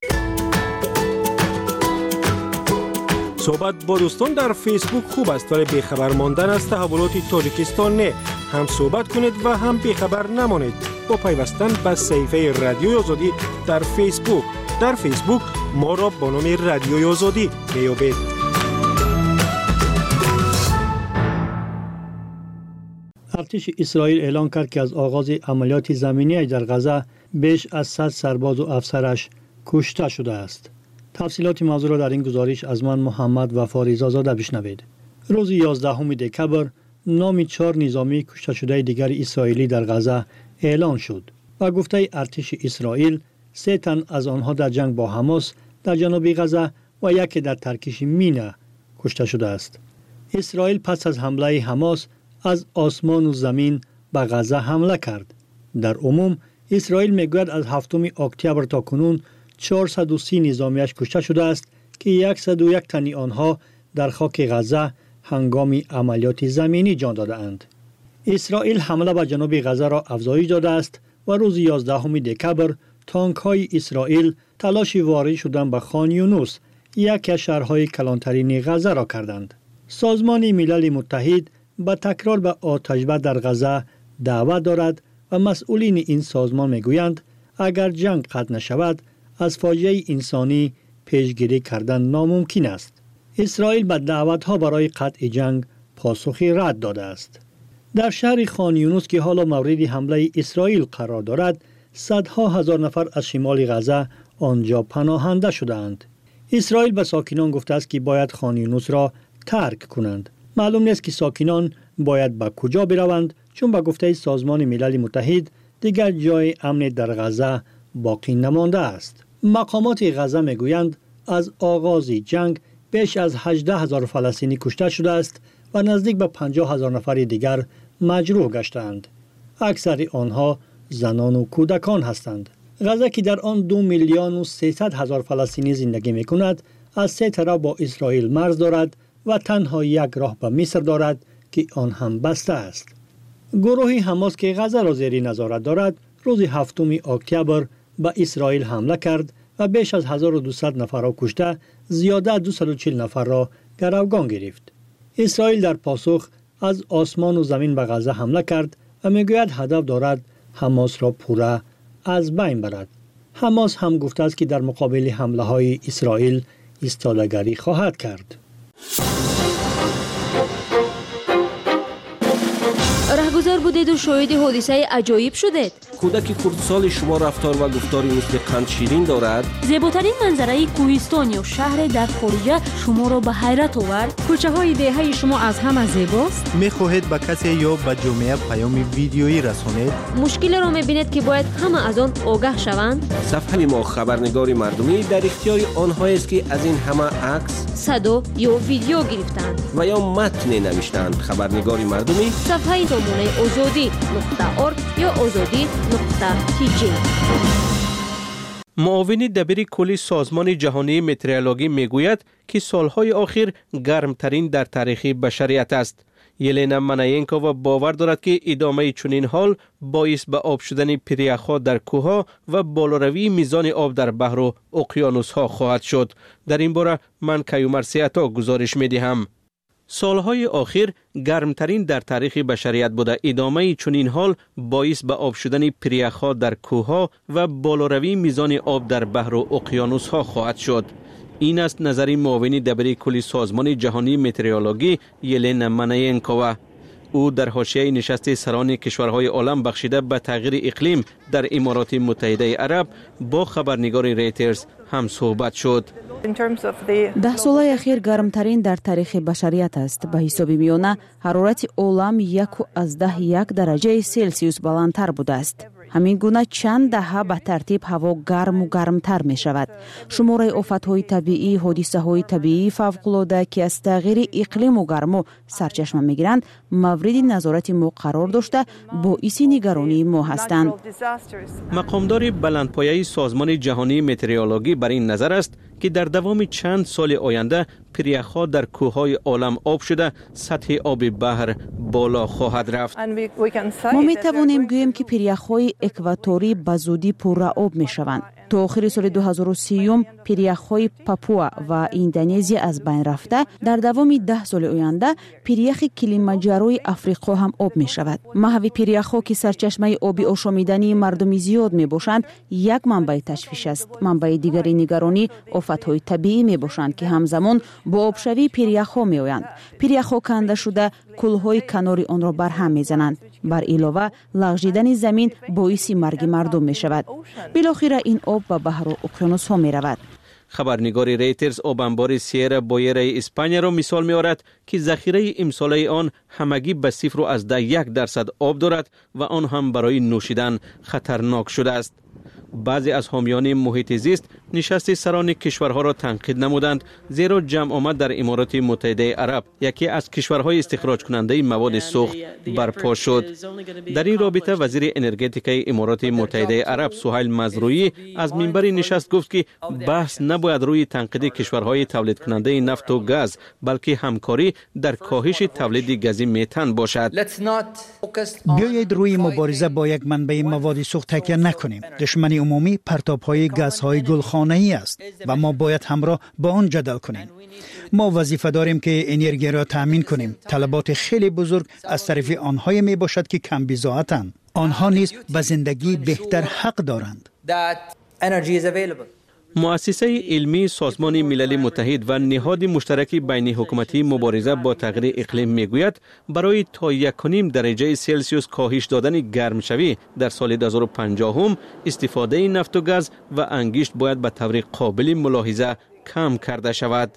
صحبت با دوستان در فیسبوک خوب است، ولی بیخبر ماندن از تحولات تاجیکستان نه. هم صحبت کنید و هم بیخبر نمانید با پیوستن به صفحه رادیوی آزادی در فیسبوک. در فیسبوک ما را با نام رادیوی آزادی میابید. ارتش اسرائیل اعلان کرد که از آغاز عملیات زمینی در غزه بیش از 100 سرباز و افسرش کشته شده است. تفصیلات موضوع را در این گزارش از من محمد وفا رضازاده بشنوید. روز 11 دکبر نام 4 نظامی کشته شده دیگر اسرائیلی در غزه اعلان شد و گفته ارتش اسرائیل 3 تن از آنها در جنگ با حماس در جنوب غزه و یکی در ترکیش مینا کشته شده است. اسرائیل پس از حمله حماس از آسمان و زمین به غزه حمله کرد. در عموم اسرائیل میگوید از 7 اکتبر تا کنون 430 نظامیش کشته شده است که 101 تن آنها در خاک غزه هنگام عملیات زمینی جان داده اند. اسرائیل حمله به جنوب غزه را افزایش داده است و روز 11 دکبر تانک های اسرائیل تلاش وارد شدن به خان یونس، یکی از شهرهای کلانترین غزه را کردند. سازمان ملل متحد به تکرار به آتش‌بس در غزه دعوت دارد و مسئولین این سازمان میگویند اگر جنگ قطع نشود از فاجعه انسانی پیشگیری کردن ناممکن است. اسرائیل به دعوت‌ها برای قطع جنگ پاسخی رد داده است. در شهر خان یونس که حالا مورد حمله اسرائیل قرار دارد، صدها هزار نفر از شمال غزه آنجا پناهنده شدند. اسرائیل به ساکنان گفته است که باید خان یونس را ترک کنند. معلوم نیست که ساکنان باید به کجا بروند، چون به گفته سازمان ملل متحد دیگر جای امن در غزه باقی نمانده است. مقامات غزه میگویند از آغاز جنگ بیش از 18,000 فلسطینی کشته شده است و نزدیک به 50,000 نفر دیگر مجروح گشتند. اکثر آنها زنان و کودکان هستند. غزه که در آن 2,300,000 فلسطینی زندگی میکند، از 3 طرف با اسرائیل مرز دارد و تنها یک راه به مصر دارد که آن هم بسته است. گروه حماس که غزه را زیر نظارت دارد، روز 7 اکتبر به اسرائیل حمله کرد و بیش از 1200 نفر را کشته، زیاده 240 نفر را گروگان گرفت. اسرائیل در پاسخ از آسمان و زمین به غزه حمله کرد و میگوید هدف دارد حماس را پورا از بین برد. حماس هم گفته است که در مقابل حمله های اسرائیل ایستادگی خواهد کرد. رهگذر بودید و شاهد حادثه عجایب شدید. کودک کردسال شما رفتار و گفتاری مثل قند شیرین دارد. زیباترین منظره کوهستان یا شهر در خارج شما را به حیرت آورد. کوچه های دهه شما از همه زیباست. میخواهید به کسی یا به جامعه پیام ویدیویی رسانید؟ مشکل را میبینید که باید همه از آن آگاه شوند. صفحه ما خبرنگار مردمی در اختیار آنهایی است که از این همه عکس، صدا یا ویدیو گرفتند و یا متن نوشتند. خبرنگار مردمی صفحه سامانه azadi.org یا azadi.tg. معاون دبیر کل سازمان جهانی مترولوژی میگوید که سالهای اخیر گرمترین در تاریخ بشریت است. یلینا مناینکووا باور دارد که ادامه چنین حال باعث به آب شدن پریخ‌ها در کوه‌ها و بالاروی میزان آب در بحر و اقیانوس‌ها خواهد شد. در این باره من کیومر سیاتا گزارش می‌دهم. سالهای اخیر گرمترین در تاریخ بشریت بوده. ادامه چنین حال باعث به آب شدن پریخ‌ها در کوه‌ها و بالاروی میزان آب در بحر و اقیانوس‌ها خواهد شد. این است نظر معاون دبیر کل سازمان جهانی مترولوژی یلینا مناینکووا. او در حاشیه نشست سران کشورهای عالم بخشیده به تغییر اقلیم در امارات متحده عرب با خبرنگار ریترز هم صحبت شد. 10 سال اخیر گرمترین در تاریخ بشریت است. به حساب میانه حرارت عالم 1.1 درجه سلسیوس بلندتر بوده است. همین گونه چند دهه به ترتیب هوا گرم و گرمتر می شود. شماره آفت‌های طبیعی، حادثه‌های طبیعی فوق‌العاده که از تغییر اقلیم و گرما سرچشمه می‌گیرند، مورد نظارت ما قرار داشته باعث نگرانی ما هستند. مقامدار بلندپایه سازمان جهانی مترولوژی بر این نظر است که در دوام چند سال آینده پریخ‌ها در کوههای عالم آب شده سطح آب بحر بالا خواهد رفت. ما می توانیم گوییم که پریخ‌های اکواتوری به زودی پر آب می شوند. تا آخر سال 2030 پریخ‌های پاپوا و اندونزیا از بین رفته، در دوام 10 سال آینده پریخ کلیمانجاروی آفریقا هم آب می شود. محو پریخ‌ها که سرچشمه آبی آشامیدنی مردم زیاد می باشند، یک منبع تشویش است. منبع دیگری نگرانی آفت‌های طبیعی می باشند که همزمان با آبشوی پریخ‌ها می آیند. پریخ‌ها کنده شده کلهای کنار آن را برهم می زنند. بر علاوه لغزیدن زمین باعث مرگ مردم می شود. بالاخره این آب به بحر و اقیانوس ها می رود. خبرنگار ریترز آب انبار سیرا بویره اسپانیا را مثال می آورد که ذخیره امساله آن همگی به 0.1% آب دارد و آن هم برای نوشیدن خطرناک شده است. بعضی از حامیان محیط زیست نشست سران کشورها را تنقید نمودند، زیرا جمع آمد در امارات متحده عرب یکی از کشورهای استخراج کننده مواد سوخت برپا شد. در این رابطه وزیر انرژتیک امارات متحده عرب سهیل مزروعی از منبر نشست گفت که بحث نباید روی تنقید کشورهای تولید کننده نفت و گاز، بلکه همکاری در کاهش تولید گاز متن باشد. بیایید روی مبارزه با یک منبع مواد سوخت تکیه نکنیم. دشمن عمومی پرتاب‌های گازهای گلخانه‌ای است و ما باید همراه با آن جدل کنیم. ما وظیفه داریم که انرژی را تامین کنیم. طلبات خیلی بزرگ از طرف آنها می باشد که کم بضاعتند. آنها نیز به زندگی بهتر حق دارند. مؤسسه علمی سازمان ملل متحد و نهاد مشترک بین حکومتی مبارزه با تغییر اقلیم میگوید برای تا 1.5 درجه سلسیوس کاهش دادن گرمشوی در سال 2050 استفاده نفت و گاز و انگشت باید به طور قابل ملاحظه کم کرده شود.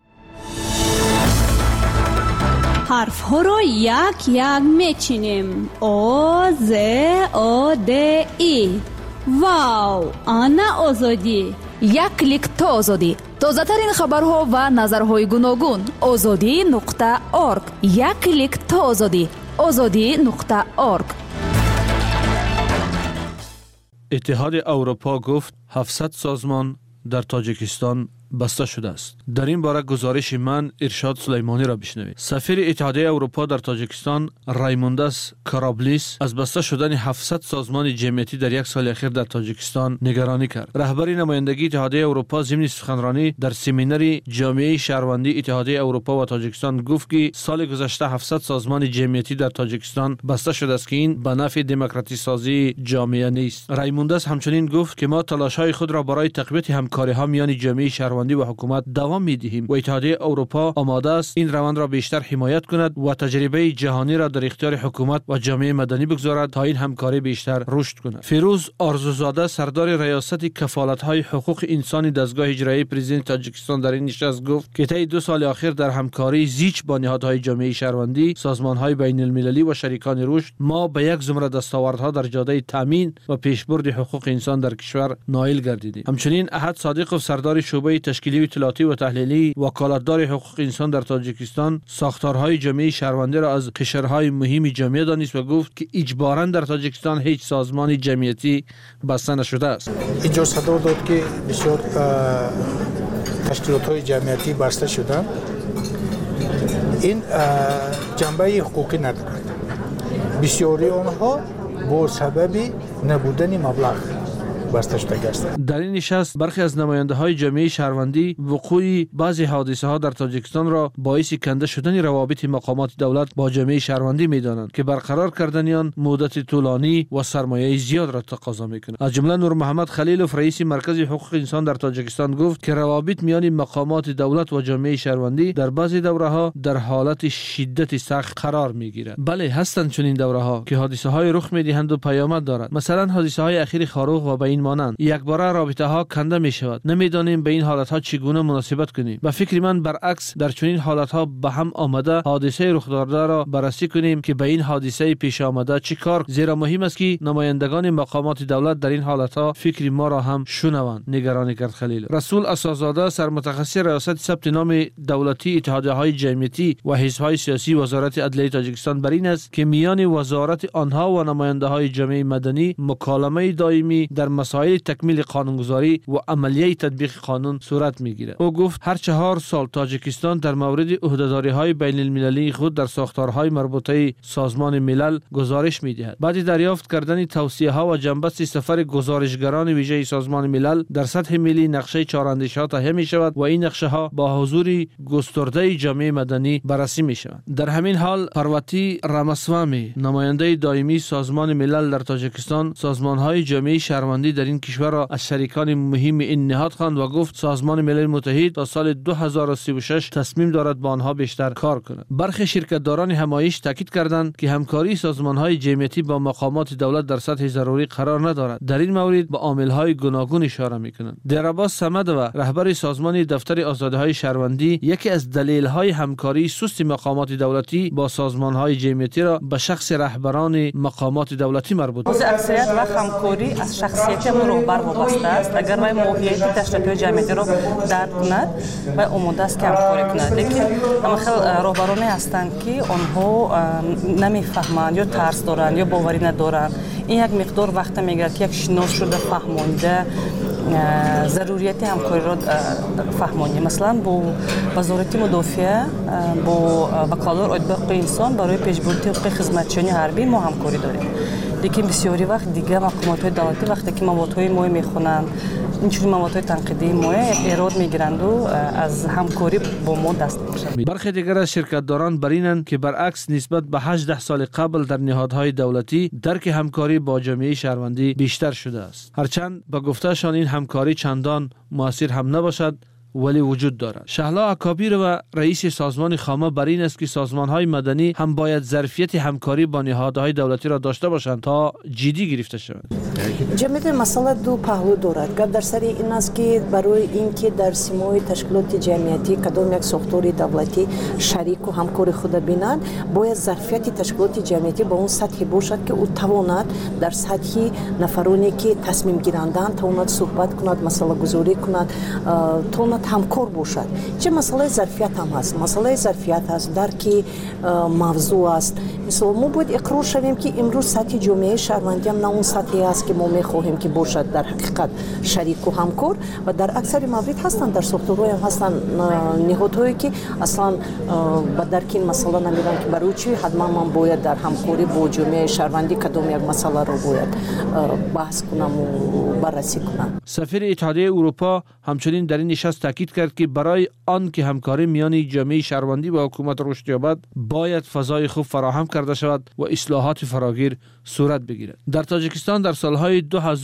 حرف ها را یک یک میچینیم. او ز او د ای. واو، آنا آزادی. یک کلیک تا آزادی. تازه ترین خبرها و نظرهای گوناگون. azadi.org. یک کلیک تا آزادی. azadi.org. اتحاد اروپا گفت 700 سازمان در تاجیکستان بسته شده است. در این باره گزارش من ارشاد سلیمانی را بشنوید. سفیر اتحادیه اروپا در تاجیکستان رایمونداس کارابلیس از بسته شدن 700 سازمان جمعیتی در یک سال اخیر در تاجیکستان نگرانی کرد. رهبر نمایندگی اتحادیه اروپا ضمن سخنرانی در سمینار جامعه شهروندی اتحادیه اروپا و تاجیکستان گفت که سال گذشته 700 سازمان جمعیتی در تاجیکستان بسته شده است که این به نفع دموکراسی سازی جامعه نیست. رایمونداس همچنین گفت که ما تلاش‌های خود را برای تقویت همکاری‌ها میان جامعه شهروندی و حکومت دوام می‌دهیم و اتحادیه اروپا آماده است این روند را بیشتر حمایت کند و تجربه جهانی را در اختیار حکومت و جامعه مدنی بگذارد تا این همکاری بیشتر رشد کند. فیروز آرزوزاده سردار ریاست کفالت‌های حقوق انسانی دستگاه اجرایی پرزیدنت تاجیکستان در این نشست گفت که طی 2 سال اخیر در همکاری زیچ با نهادهای جامعه شهروندی، سازمان‌های بین‌المللی و شریکان رشد ما به یک زمره دستاوردها در جاده تامین و پیشبرد حقوق انسان در کشور نائل گردیدیم. همچنین احد صادقوف سردار شعبه تشکیلی اطلاعاتی و تحلیلی وکالتدار حقوق انسان در تاجیکستان ساختارهای جامعه شهروندی را از قشرهای مهم جامعه دانست و گفت که اجباراً در تاجیکستان هیچ سازمان جمعیتی بسته نشده است. اینجا صدور داد که بسیار تشکیلات‌های جمعیتی بسته شدند. این جنبه حقوقی ندارد. بسیاری آنها با سبب نبودن مبلغ بسته شده است. در این نشست برخی از نماینده‌های جامعه شهروندی وقوع بعضی حادثه‌ها در تاجیکستان را باعث کنده شدن روابط مقامات دولت با جامعه شهروندی می‌دانند که برقرار کردن آن مدت طولانی و سرمایه زیاد را تقاضا می‌کند. از جمله نور محمد خلیلوف رئیس مرکز حقوق انسان در تاجیکستان گفت که روابط میان مقامات دولت و جامعه شهروندی در بعضی دوره‌ها در حالت شدت سخت قرار می‌گیرد. بله هستند چنین دوره‌ها که حادثه‌های رخ می‌دهند و پیامد دارد. مثلا حادثه‌های اخیر خاروق و بین همین مانند. یک باره رابطه ها کنده می شود. نمیدانیم به این حالت ها چگونه مناسبت کنیم. به فکر من برعکس در چنین حالت ها به هم آمده حادثه رخ داده را بررسی کنیم که به این حادثه پیش آمده چی کار، زیرا مهم است که نمایندگان مقامات دولت در این حالت ها فکر ما را هم شنوند. نگرانی کرد خلیل. رسول اساسزاده سرمتخصص ریاست ثبت نام دولتی اتحادیه های جمعیتی و حزب های سیاسی وزارت عدلیه تاجیکستان بر این است که میان وزارت آنها و نماینده های جامعه مدنی مکالمه دائمی در مسائل تکمیل قانونگذاری و عملیه تطبیق قانون صورت میگیرد. او گفت هر 4 سال تاجیکستان در مورد عهدهداری های بین المللی خود در ساختارهای مربوطه سازمان ملل گزارش میدهد. بعد دریافت کردن توصیه ها و جنبست سفر گزارشگران ویژه سازمان ملل در سطح ملی نقشه چهاراندیش‌ها تهیه می شود و این نقشه ها با حضور گسترده جامعه مدنی بررسی می شود. در همین حال پروتی رامسوامی نماینده دائمی سازمان ملل در تاجیکستان سازمان های جامعه شهروندی در این کشور را از شریکان مهم این نهاد خواند و گفت سازمان ملل متحد تا سال 2036 تصمیم دارد با آنها بیشتر کار کند. برخی شرکتداران همایش تاکید کردند که همکاری سازمان های جمعیتی با مقامات دولت در سطح ضروری قرار ندارد. در این مورد به عامل های گوناگون اشاره میکنند. درعباس صمد و رهبر سازمان دفتر آزادی‌های شهروندی یکی از دلایل همکاری سست مقامات دولتی با سازمان‌های جمعیتی را به شخص رهبران مقامات دولتی مربوط است. اکثریت وقت همکاری از شخصیت رهبر وابسته است. اگر وی موقعیت تشکیل جمعیتی را درک کند و امید است که همکاری کند، لیکن اما خیلی رهبرانی هستند که آنها نمیفهمند یا ترس دارند یا باوری ندارند. این یک مقدار وقت میگیرد که یک شناس شده فهمانده ضروریت همکاری را فهمانیم. مثلا با وزارت مدافعه با بکالور حقوق انسان برای پیشبرد حقوق خدمتچیان حربی ما همکاری داریم. لیکن بسیاری وقت دیگه مقامات دولتی وقتی که موادهای ما میخونن اینجوری موادهای تنقیدی ما ایراد میگیرند و از همکاری با ما دست میکشند. برخی دیگر از شرکتداران برینند که برعکس نسبت به 18 سال قبل در نهادهای دولتی درک همکاری با جامعه شهروندی بیشتر شده است. هرچند به گفتهشان این همکاری چندان موثر هم نباشد ولی وجود دارد. شهلا اکابیر و رئیس سازمان خامه بر این است که سازمان‌های مدنی هم باید ظرفیت همکاری با نهادهای دولتی را داشته باشند تا جدی گرفته شوند. جمعیت مسئله دو پهلو دارد. گپ در سر این است که برای اینکه در سیمای تشکیلات جمعیتی کدام یک ساختار دولتی شریک و همکار خود بینند، باید ظرفیت تشکیلات جمعیتی با اون سطحی باشد که او تواند در سطح نفرانی که تصمیم گیرندند تواند صحبت کند، مسئله گذاری کند، تواند همکار باشد. چه مسئله ظرفیت هم هست. مسئله ظرفیت هست درک موضوع است. مثلا ما باید اقرار شویم که امروز سطح جامعه شهروندی هم نه اون سطحی است که ما می‌خواهیم که باشد در حقیقت شریک و همکار، و در اکثر موارد هستند در ساختارهای هم هستند نهادهایی که اصلا با درک این مسئله نمیدن که برای چی حتما من باید در همکاری با جامعه شهروندی کدام یک مسئله رو باید بحث کنم و بررسی کنم. سفیر اتحادیه اروپا همچنین در این نشست تاکید کرد که برای آن که همکاری میان جامعه شهروندی و حکومت رشد یابد باید فضای خوب فراهم کرده شود و اصلاحات فراگیر صورت بگیرد. در تاجیکستان در سالهای 2022-2023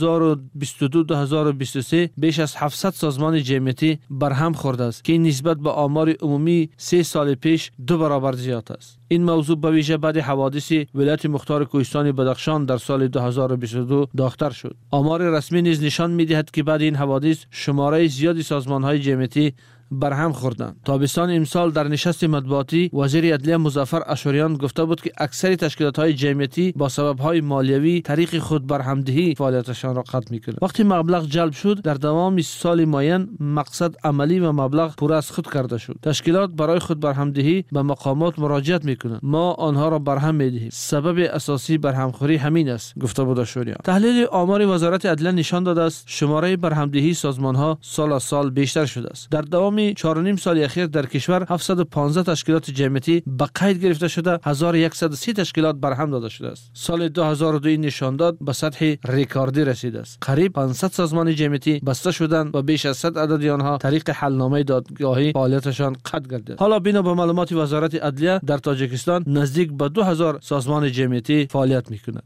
بیش از 700 سازمان جمعیتی برهم خورده است که این نسبت به آمار عمومی 3 سال پیش 2 برابر زیاد است. این موضوع به ویژه بعد حوادث ولایت مختار کوهستان بدخشان در سال 2022 داغ‌تر شد. آمار رسمی نیز نشان می‌دهد که بعد این حوادث شماره زیادی سازمان‌های جمعیتی برهم خوردند. تابستان امسال در نشست مطبوعاتی وزیر عدلیه مظفر اشوریان گفته بود که اکثر تشکیلات‌های جمعیتی با سبب‌های مالیوی طریق خود برهمدهی فعالیتشان را قطع می‌کنند. وقتی مبلغ جلب شد در دوام سال معین مقصد عملی و مبلغ پر از خود کرده شد. تشکیلات برای خود برهمدهی به مقامات مراجعت می‌کنند. ما آنها را برهم می‌دهیم. سبب اساسی برهمخوری همین است، گفته بود اشوریان. تحلیل آمار وزارت عدلیه نشان داده است شماره برهمدهی سازمان‌ها سال از سال بیشتر شده است. در دوام 4.5 سال اخیر در کشور 715 تشکیلات جمعیتی به قید گرفته شده، 1130 تشکیلات برهم داده شده است. سال 2002 این نشان داد به سطح رکوردی رسیده است. قریب 500 سازمان جمعیتی بسته شدند و بیش از 100 عدد آنها طریق حلنامه دادگاهی فعالیتشان قطع گردید. حالا بنا به معلومات وزارت عدلیه در تاجیکستان نزدیک به 2000 سازمان جمعیتی فعالیت می‌کنند.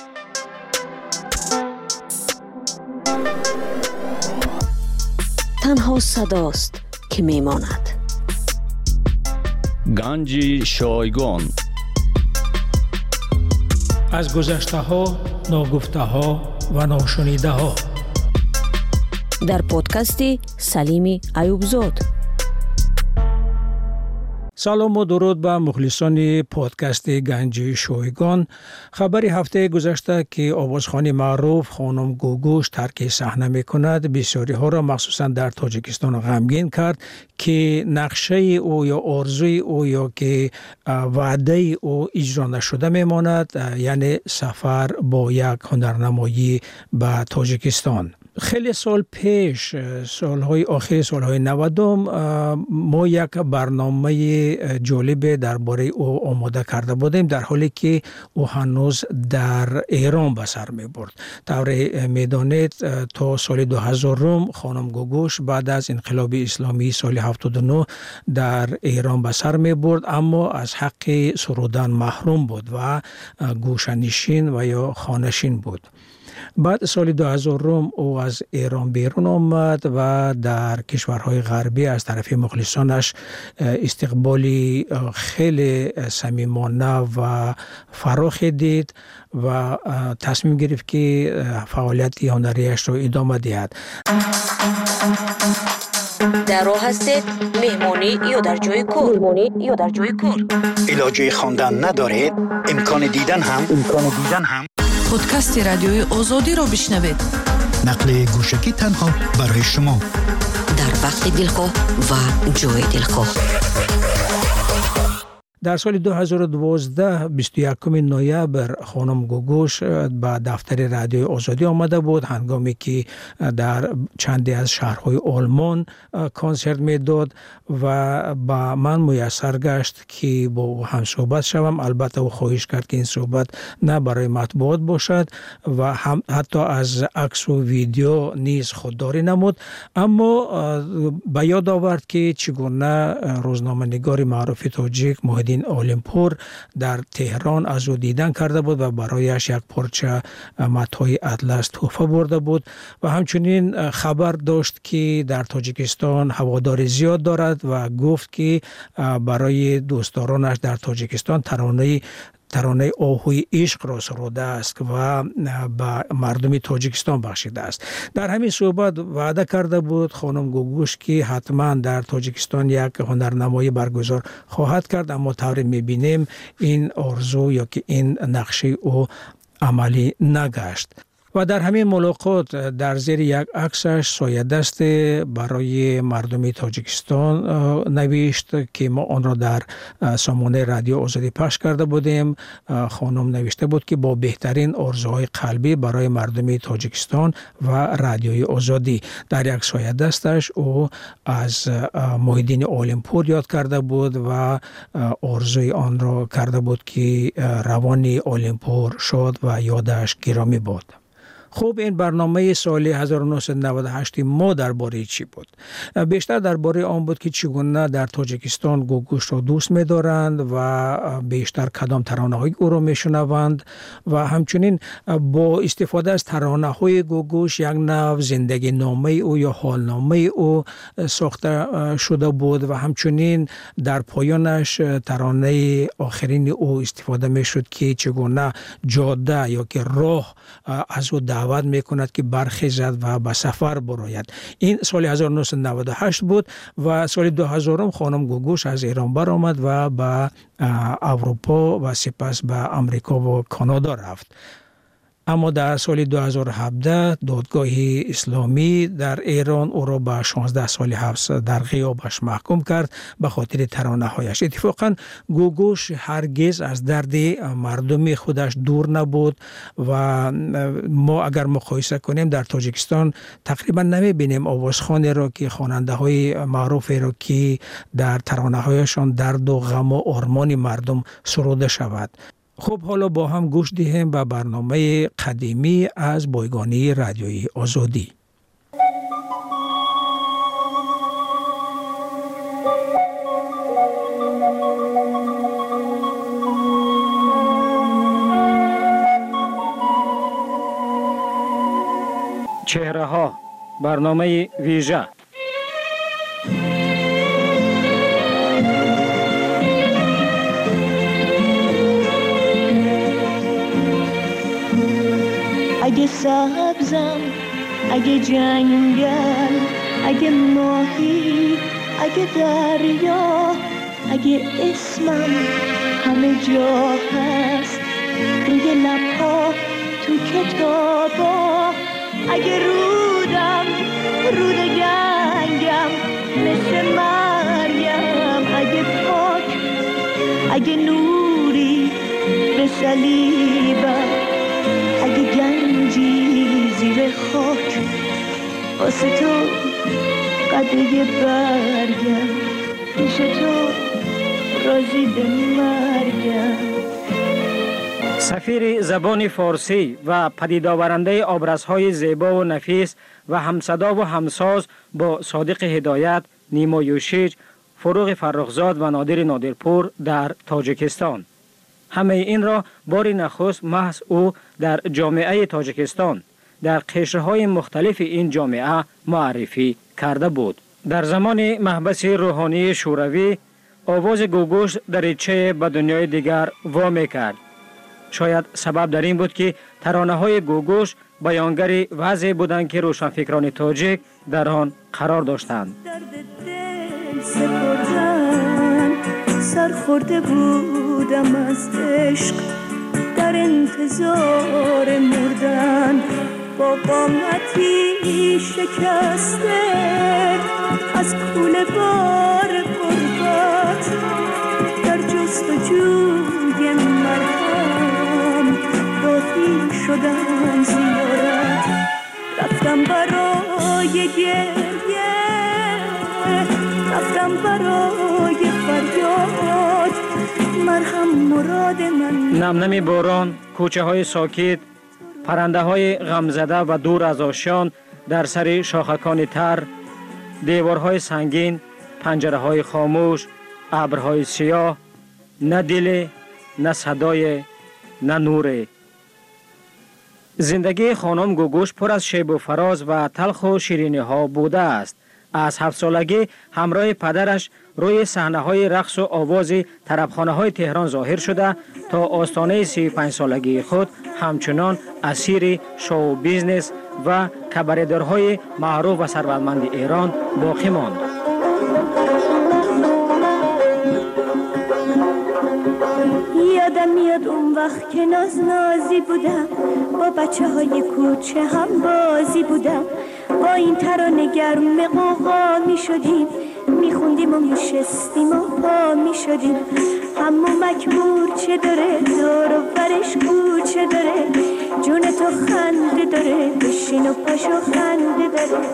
تنها صداست که میماند. گنج شایگان از گذشته ها، ناگفته ها و ناشنیده ها дар подкасти Салими Аюбзод. سلام و درود به مخلصان پادکست گنج شایگان. خبری هفته گذشته که آوازخوان معروف خانم گوگوش ترک صحنه میکند بسیاری ها را مخصوصا در تاجیکستان غمگین کرد که نقشه او یا آرزوی او یا که وعده او اجرا نشده میماند، یعنی سفر با یک هنرنمایی به تاجیکستان. خیلی سال پیش، سالهای آخر سالهای 90 ما یک برنامه جالب درباره او آماده کرده بودیم، در حالی که او هنوز در ایران به سر می برد. طور میدانید تا سال 2000 خانم گوگوش بعد از انقلاب اسلامی سال 79 در ایران به سر می برد، اما از حق سرودن محروم بود و گوشه‌نشین و یا خانه‌نشین بود. بعد سال 2000 او از ایران بیرون آمد و در کشورهای غربی از طرف مخلصانش استقبالی خیلی صمیمانه و فراخی دید و تصمیم گرفت که فعالیت هنریش را ادامه دهد. در راه هستید مهمانی یا در جای کار؟ علاجه خواندن ندارید؟ امکان دیدن هم پادکست رادیوی آزادی را بشنوید. نقل گوشکی تنها برای شما در وقت دلخواه و جای دلخواه. در سال 2012 21 نوامبر خانم گوگوش به دفتر رادیوی آزادی آمده بود، هنگامی که در چندی از شهرهای آلمان کنسرت میداد و با من میسر گشت که با او هم صحبت شوم. البته او خواهش کرد که این صحبت نه برای مطبوعات باشد و هم حتی از عکس و ویدیو نیز خودداری نمود، اما به یاد آورد که چگونه روزنامه‌نگار معروف تاجیک محیدین اولمپور در تهران از او دیدن کرده بود و برایش یک پارچه متاع اطلس تحفه برده بود و همچنین خبر داشت که در تاجیکستان هوادار زیاد دارد و گفت که برای دوستدارانش در تاجیکستان ترانه آهوی عشق را سروده است و به مردم تاجیکستان بخشیده است. در همین صحبت وعده کرده بود خانم گوگوش که حتما در تاجیکستان یک هنرنمایی برگزار خواهد کرد، اما طوری میبینیم این آرزو یا که این نقشه او عملی نگشت. و در همین ملاقات در زیر یک عکسش سایه دست برای مردم تاجیکستان نوشت که ما آن را در سامانه رادیو آزادی پخش کرده بودیم. خانم نوشته بود که با بهترین آرزوهای قلبی برای مردم تاجیکستان و رادیوی آزادی. در یک سایه دستش او از محیدین اولمپور یاد کرده بود و آرزوی آن را کرده بود که روان اولمپور شاد و یادش گرامی بود. خوب، این برنامه سال 1998 ما درباره چی بود؟ بیشتر درباره آن بود که چگونه در تاجیکستان گوگوش را دوست می‌دارند و بیشتر کدام ترانه‌های او را می‌شنوند و همچنین با استفاده از ترانه‌های گوگوش یک نوع زندگی نامه او یا حالنامه او ساخته شده بود و همچنین در پایانش ترانه آخرین او استفاده می‌شد که چگونه جاده یا که راه از او دعوت میکند که برخیزد و به سفر براید. این سال 1998 بود و سال 2000 خانم گوگوش از ایران برآمد و به اروپا و سپس به امریکا و کانادا رفت. اما در سال 2017 دادگاه اسلامی در ایران او را به 16 سال حبس در غیابش محکوم کرد به خاطر ترانه‌هایش. اتفاقا گوگوش هرگز از درد مردم خودش دور نبود و ما اگر مقایسه کنیم در تاجیکستان تقریبا نمی‌بینیم آوازخوانی را که خواننده‌های معروفی را که در ترانه‌هایشان درد و غم و آرمان مردم سروده شود. خب حالا با هم گوش دهیم به برنامه قدیمی از بایگانی رادیوی آزادی. چهره ها، برنامه ویژه. اگه سبزم اگه جنگل، اگه ماهی، اگه دریا، اگه اسمم همه جا هست، روی لبها، تو کتابا، اگه رودم رود گنگم مثل مریم، اگه پاک، اگه نوری به صلیبم، اگه گنجی زیر خاک واسه تو قده برگم، پیش تو راضی به مرگم. سفیر زبان فارسی و پدید آورنده آبرزهای زیبا و نفیس و همصدا و همساز با صادق هدایت، نیما یوشیج، فروغ فرخزاد و نادر نادرپور در تاجیکستان. همه این را بار نخست محض او در جامعه تاجیکستان در قشرهای مختلف این جامعه معرفی کرده بود. در زمان محبس روحانی شوروی آواز گوگوش دریچه به دنیای دیگر وامی کرد. شاید سبب در این بود که ترانه‌های گوگوش بیانگر وضعی بودند که روشنفکران تاجیک در آن قرار داشتند. سرخورده بودم از عشق، در انتظار مردن، با قامتی شکسته از کوله بار غربت، در جستجوی مرهم راهی شدم زیارت، رفتم برای گریه، رفتم برای فریاد، مرهم مراد من. نمنم باران، کوچه های ساکت، پرنده های غمزده و دور از آشیان در سر شاخکان تر، دیوارهای سنگین، پنجره های خاموش، ابرهای سیاه، نه دل، نه صدای، نه نور. زندگی خانم گوگوش پر از شیب و فراز و تلخ و شیرینی ها بوده است. از 7 سالگی همراه پدرش روی صحنه های رقص و آواز طربخانه های تهران ظاهر شده تا آستانه 35 سالگی خود همچنان اسیر شو بیزنس و کباردارهای معروف و ثروتمند ایران باقی ماند. یادم میاد اون وقت که نازی بودم، با بچه های کوچه هم بازی بودم، با این ترانه گرم قوقا می شدیم، می خوندیم و می شستیم و پا می شدیم. همو مکبور چه داره، دور و برش کوچه داره، جون تو خنده داره، بشین و پاشو خنده داره.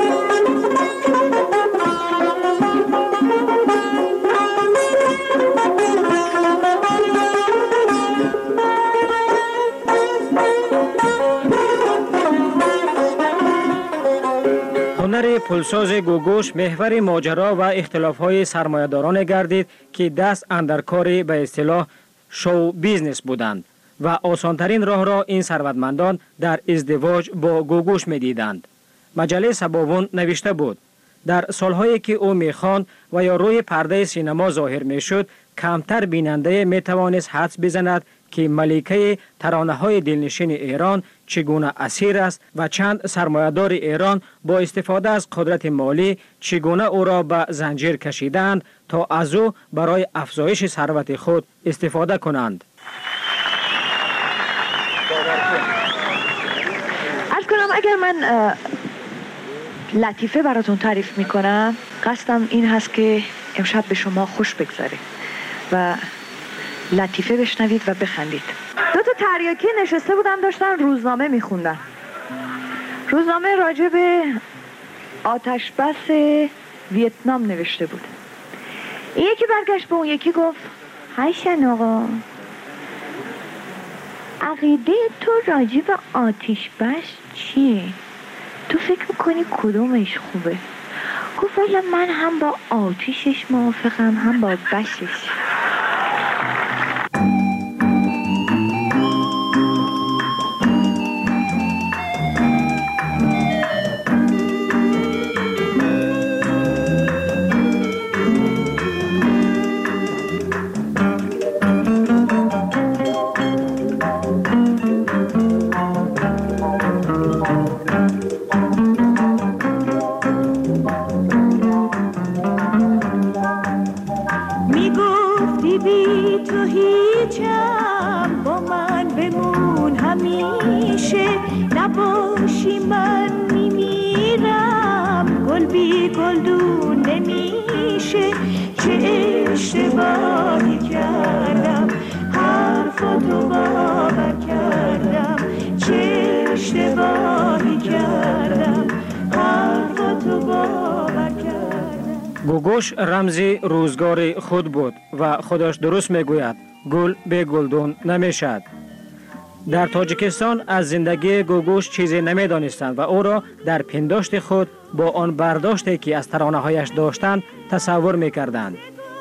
هنر پلساز گوگوش محور ماجرا و اختلاف‌های سرمایه‌داران گردید که دست اندر کار به اصطلاح شو بیزنس بودند و آسانترین راه را این ثروتمندان در ازدواج با گوگوش می‌دیدند. مجله سباوون نوشته بود: در سالهایی که او می‌خواند و یا روی پرده سینما ظاهر می‌شد، کمتر بیننده می‌توانست حدس بزند که ملکه ترانه‌های دلنشین ایران چگونه اسیر است و چند سرمایه‌دار ایران با استفاده از قدرت مالی چگونه او را به زنجیر کشیدند تا از او برای افزایش ثروت خود استفاده کنند. عرض کنم اگر من لطیفه براتون تعریف میکنم، قصدم این هست که امشب به شما خوش بگذاره و لطیفه بشنوید و بخندید. 2 تا تریاکی نشسته بودن داشتن روزنامه میخوندن. روزنامه راجع به آتش بس ویتنام نوشته بود. این یکی برگشت به اون یکی گفت: حسن آقا، عقیده تو راجع به آتش بس چیه؟ تو فکر میکنی کدومش خوبه؟ گفت والا من هم با آتیشش موافقم هم با بشش. گفتی بی تو هیچم، با من بمون همیشه، نباشی من میمیرم، گل بی گلدون نمیشه. چه اشتباهی کردم حرفاتو باور کردم، چه اشتباهی کردم حرفاتو باور کردم. گوگوش رمزی روزگار خود بود و خودش درست میگوید گل به گلدون نمیشد. در تاجیکستان از زندگی گوگوش چیزی نمیدانستند و او را در پنداشت خود با آن برداشتی که از ترانه هایش داشتند تصور میکردند.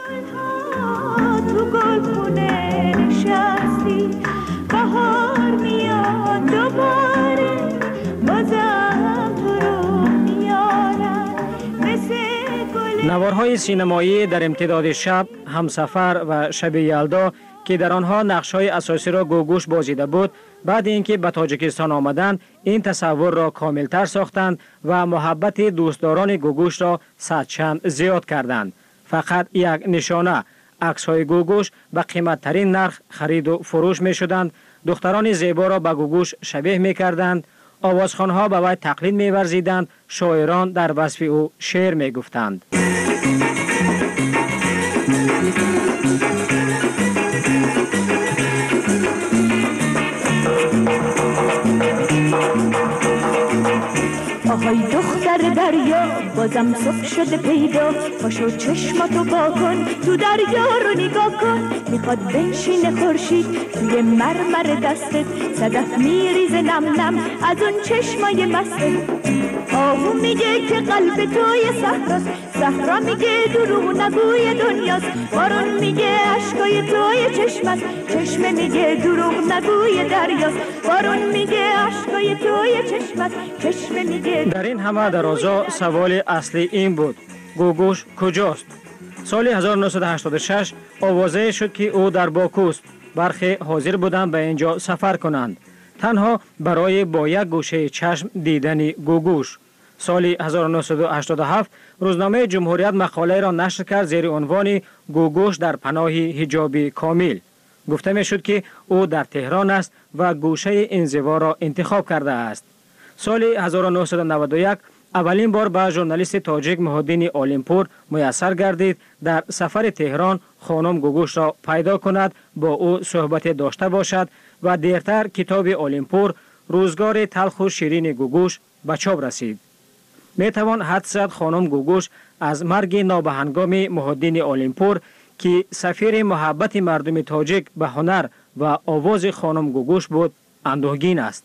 تو گلخونه نشستی، بهار میاد دوباره، بازم تو رو میارم مثل گل. نوارهای سینمایی در امتداد شب، همسفر و شب یلدا که در آنها نقش‌های اساسی را گوگوش بازیده بود، بعد اینکه به تاجیکستان آمدند این تصور را کاملتر ساختند و محبت دوستداران گوگوش را صدچند زیاد کردند. فقط یک نشانه، عکس‌های گوگوش به قیمت‌ترین نرخ خرید و فروش می‌شدند. دختران زیبا را به گوگوش شبیه می‌کردند، آوازخوان‌ها به وی تقلید می‌ورزیدند، شاعران در وصف او شعر می‌گفتند. آهای دختر دریا، بازم صبح شده پیدا، پاشو چشماتو با کن، تو دریا رو نگاه کن. میخواد بنشینه خورشید توی مرمر دستت، صدف میریزه نم نم از اون چشمای مستت. آهو میگه که قلب توی صحراست، صحرا میگه دروغ نگوی دنیاست. بارون میگه اشکای توی چشمست، چشمه میگه دروغ نگوی دریاست. بارون میگه اشکای توی چشمست، چشمه میگه. در این همه درازا سوال اصلی این بود: گوگوش کجاست؟ سال 1986 آوازه شد که او در باکوست. برخی حاضر بودند به اینجا سفر کنند، تنها برای با یک گوشه چشم دیدن گوگوش. سال 1987 روزنامه جمهوریت مقاله را نشر کرد زیر عنوان گوگوش در پناه حجاب کامل. گفته می شد که او در تهران است و گوشه انزوا را انتخاب کرده است. سال 1991 اولین بار به ژورنالیست تاجیک محی‌الدین عالمپور میسر گردید در سفر تهران خانم گوگوش را پیدا کند، با او صحبت داشته باشد و دیرتر کتاب عالمپور روزگار تلخ و شیرین گوگوش به چاپ رسید. می توان حدس زد خانم گوگوش از مرگ نابهنگام محی‌الدین عالمپور که سفیر محبت مردم تاجیک به هنر و آواز خانم گوگوش بود اندوهگین است.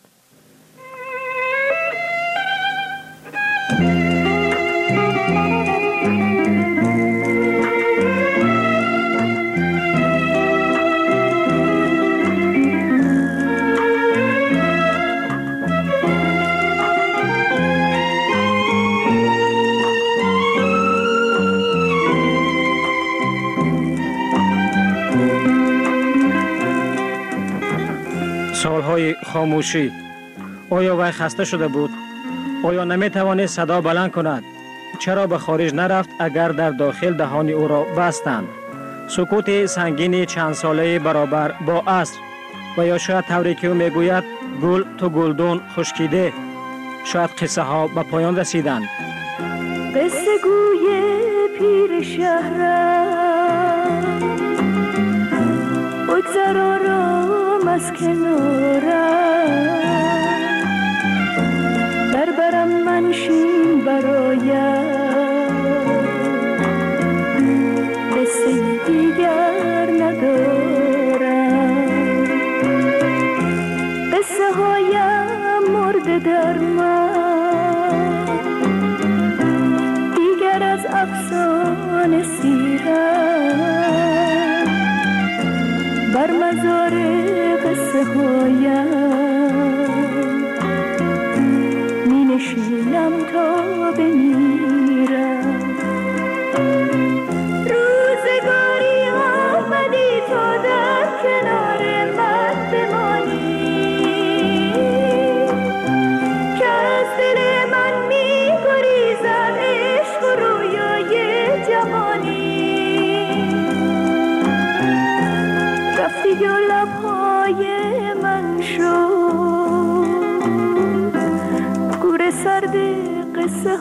سالهای خاموشی. آیا وی خسته شده بود؟ آیا نمی توانست صدا بلند کند؟ چرا به خارج نرفت اگر در داخل دهان او را بستند؟ سکوت سنگین چند ساله برابر با عصر، و یا شاید طوری که او میگوید گل تو گلدون خشکیده. شاید قصه ها به پایان رسیدند. قصه گوی پیر شهرم، بگذر آرام از کنارم، در برم منشین برایم، قصه دیگر ندارم. قصه هایم مرده در من، دیگر از افسانه سیرم، بر مزار قصه هایم و لبهای من شد گور سرد قصه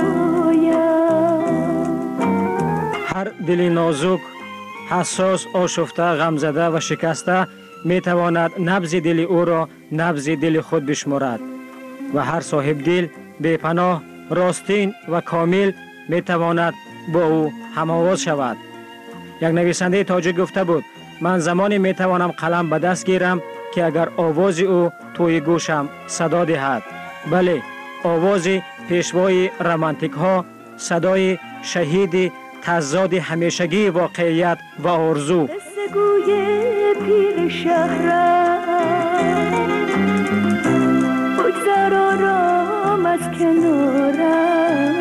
هایم. هر دل نازک، حساس، آشفته، غمزده و شکسته می تواند نبض دل او را نبض دل خود بشمارد و هر صاحب دل بی پناه، راستین و کامل می تواند با او هم‌آواز شود. یک نویسنده تاجیک گفته بود من زمانی می توانم قلم به دست گیرم که اگر آواز او توی گوشم صدا دهد. بله، آواز پیشوای رمانتیک ها، صدای شهید تضاد همیشگی واقعیت و آرزو. گوی پیر شهرم بگذر آرام از کنارم،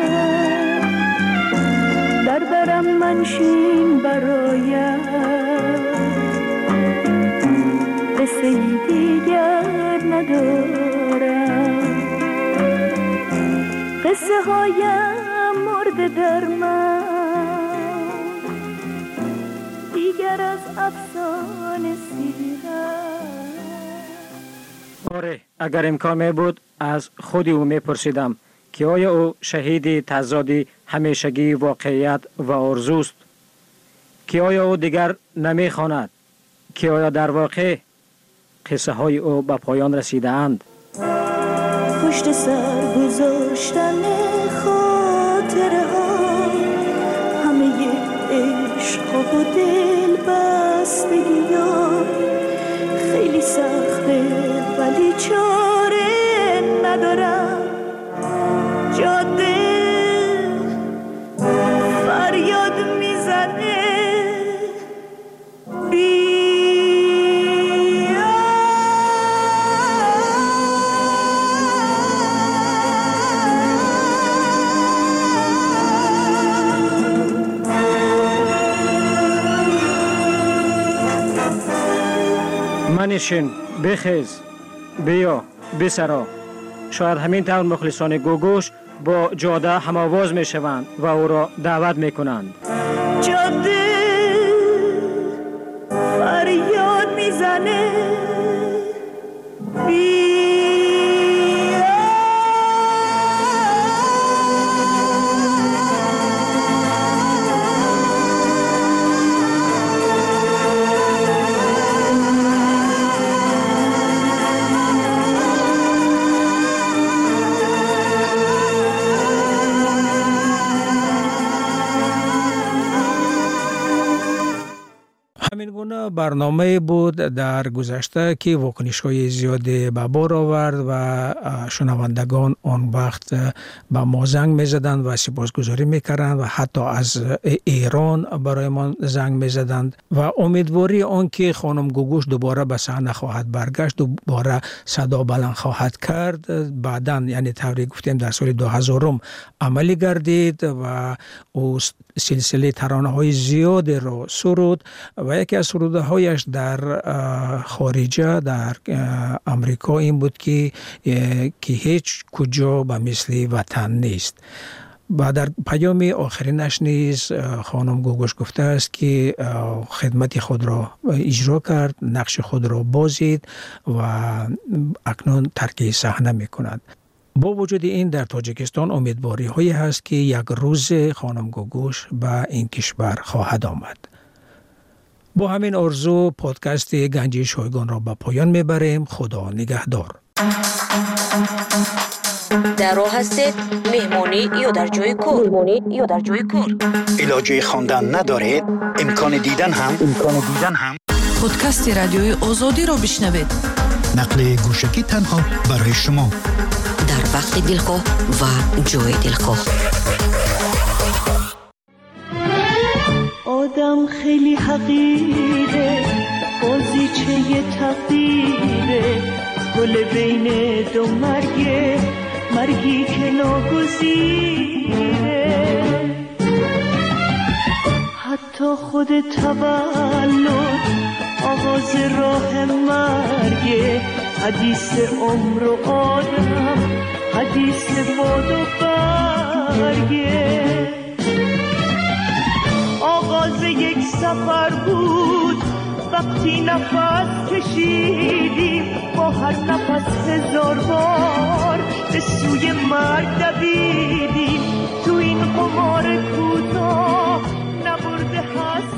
در برم منشین برایم، قصه ای دیگر ندارم. قصه هایم مرده در من دیگر از افسانه سیرم. آره، اگر امکان می بود از خودی او می پرسیدم که آیا او شهید تضاد همیشگی واقعیت و آرزوست، که آیا او دیگر نمی خواند، که آیا در واقع قصه های او به پایان رسیده اند. پشت سر گذاشتن خاطره ها، همه عشق و دل بستگی ها خیلی سخته ولی چاره ندارم. جاده فریاد میزنه منشین، بخیز، بیا، بسرا. شاید همین طور مخلصان گوگوش با جاده هم‌آواز می شوند و او را دعوت می کنند. جاده فریاد می زنه برنامه بود در گذشته که واکنش‌های زیادی به بار آورد و شنوندگان آن وقت به ما زنگ می‌زدند و سپاسگزاری می‌کردند و حتی از ایران برای ما زنگ می‌زدند و امیدواری آن که خانم گوگوش دوباره به صحنه خواهد برگشت، دوباره صدا بلند خواهد کرد. بعداً یعنی طوری گفتیم در سال 2000 عملی گردید و او سلسله ترانه‌های زیادی را سرود و یکی از سرودهایش در خارجه در امریکا این بود که هیچ کجا به مثل وطن نیست. و در پیام آخرینش نیز خانم گوگوش گفته است که خدمت خود را اجرا کرد، نقش خود را بازید و اکنون ترک صحنه می کند. با وجود این در تاجیکستان امیدواری هایی هست که یک روز خانم گوگوش به این کشور خواهد آمد. با همین آرزو پادکست گنجی شایگان را به پایان میبریم. خدا نگهدار. در راه هستید، مهمانی یا در جای کار. علاجه خواندن ندارید، امکان دیدن هم پادکست رادیوی آزادی را بشنوید. نقل گوشکی تنها برای شما در وقت دلخواه و جای دلخواه. آدم خیلی حقیره، بازیچه تقدیره، گل بین دو مرگی که ناگزیره. حتی خود تولد آغاز راه مرگه، حدیث عمر و آدم، حدیث باد و برگه. آغاز یک سفر بود وقتی نفس کشیدیم با هر نفس هزار بار به سوی مرگ دویدیم تو این قمار کوتاه نبرده هست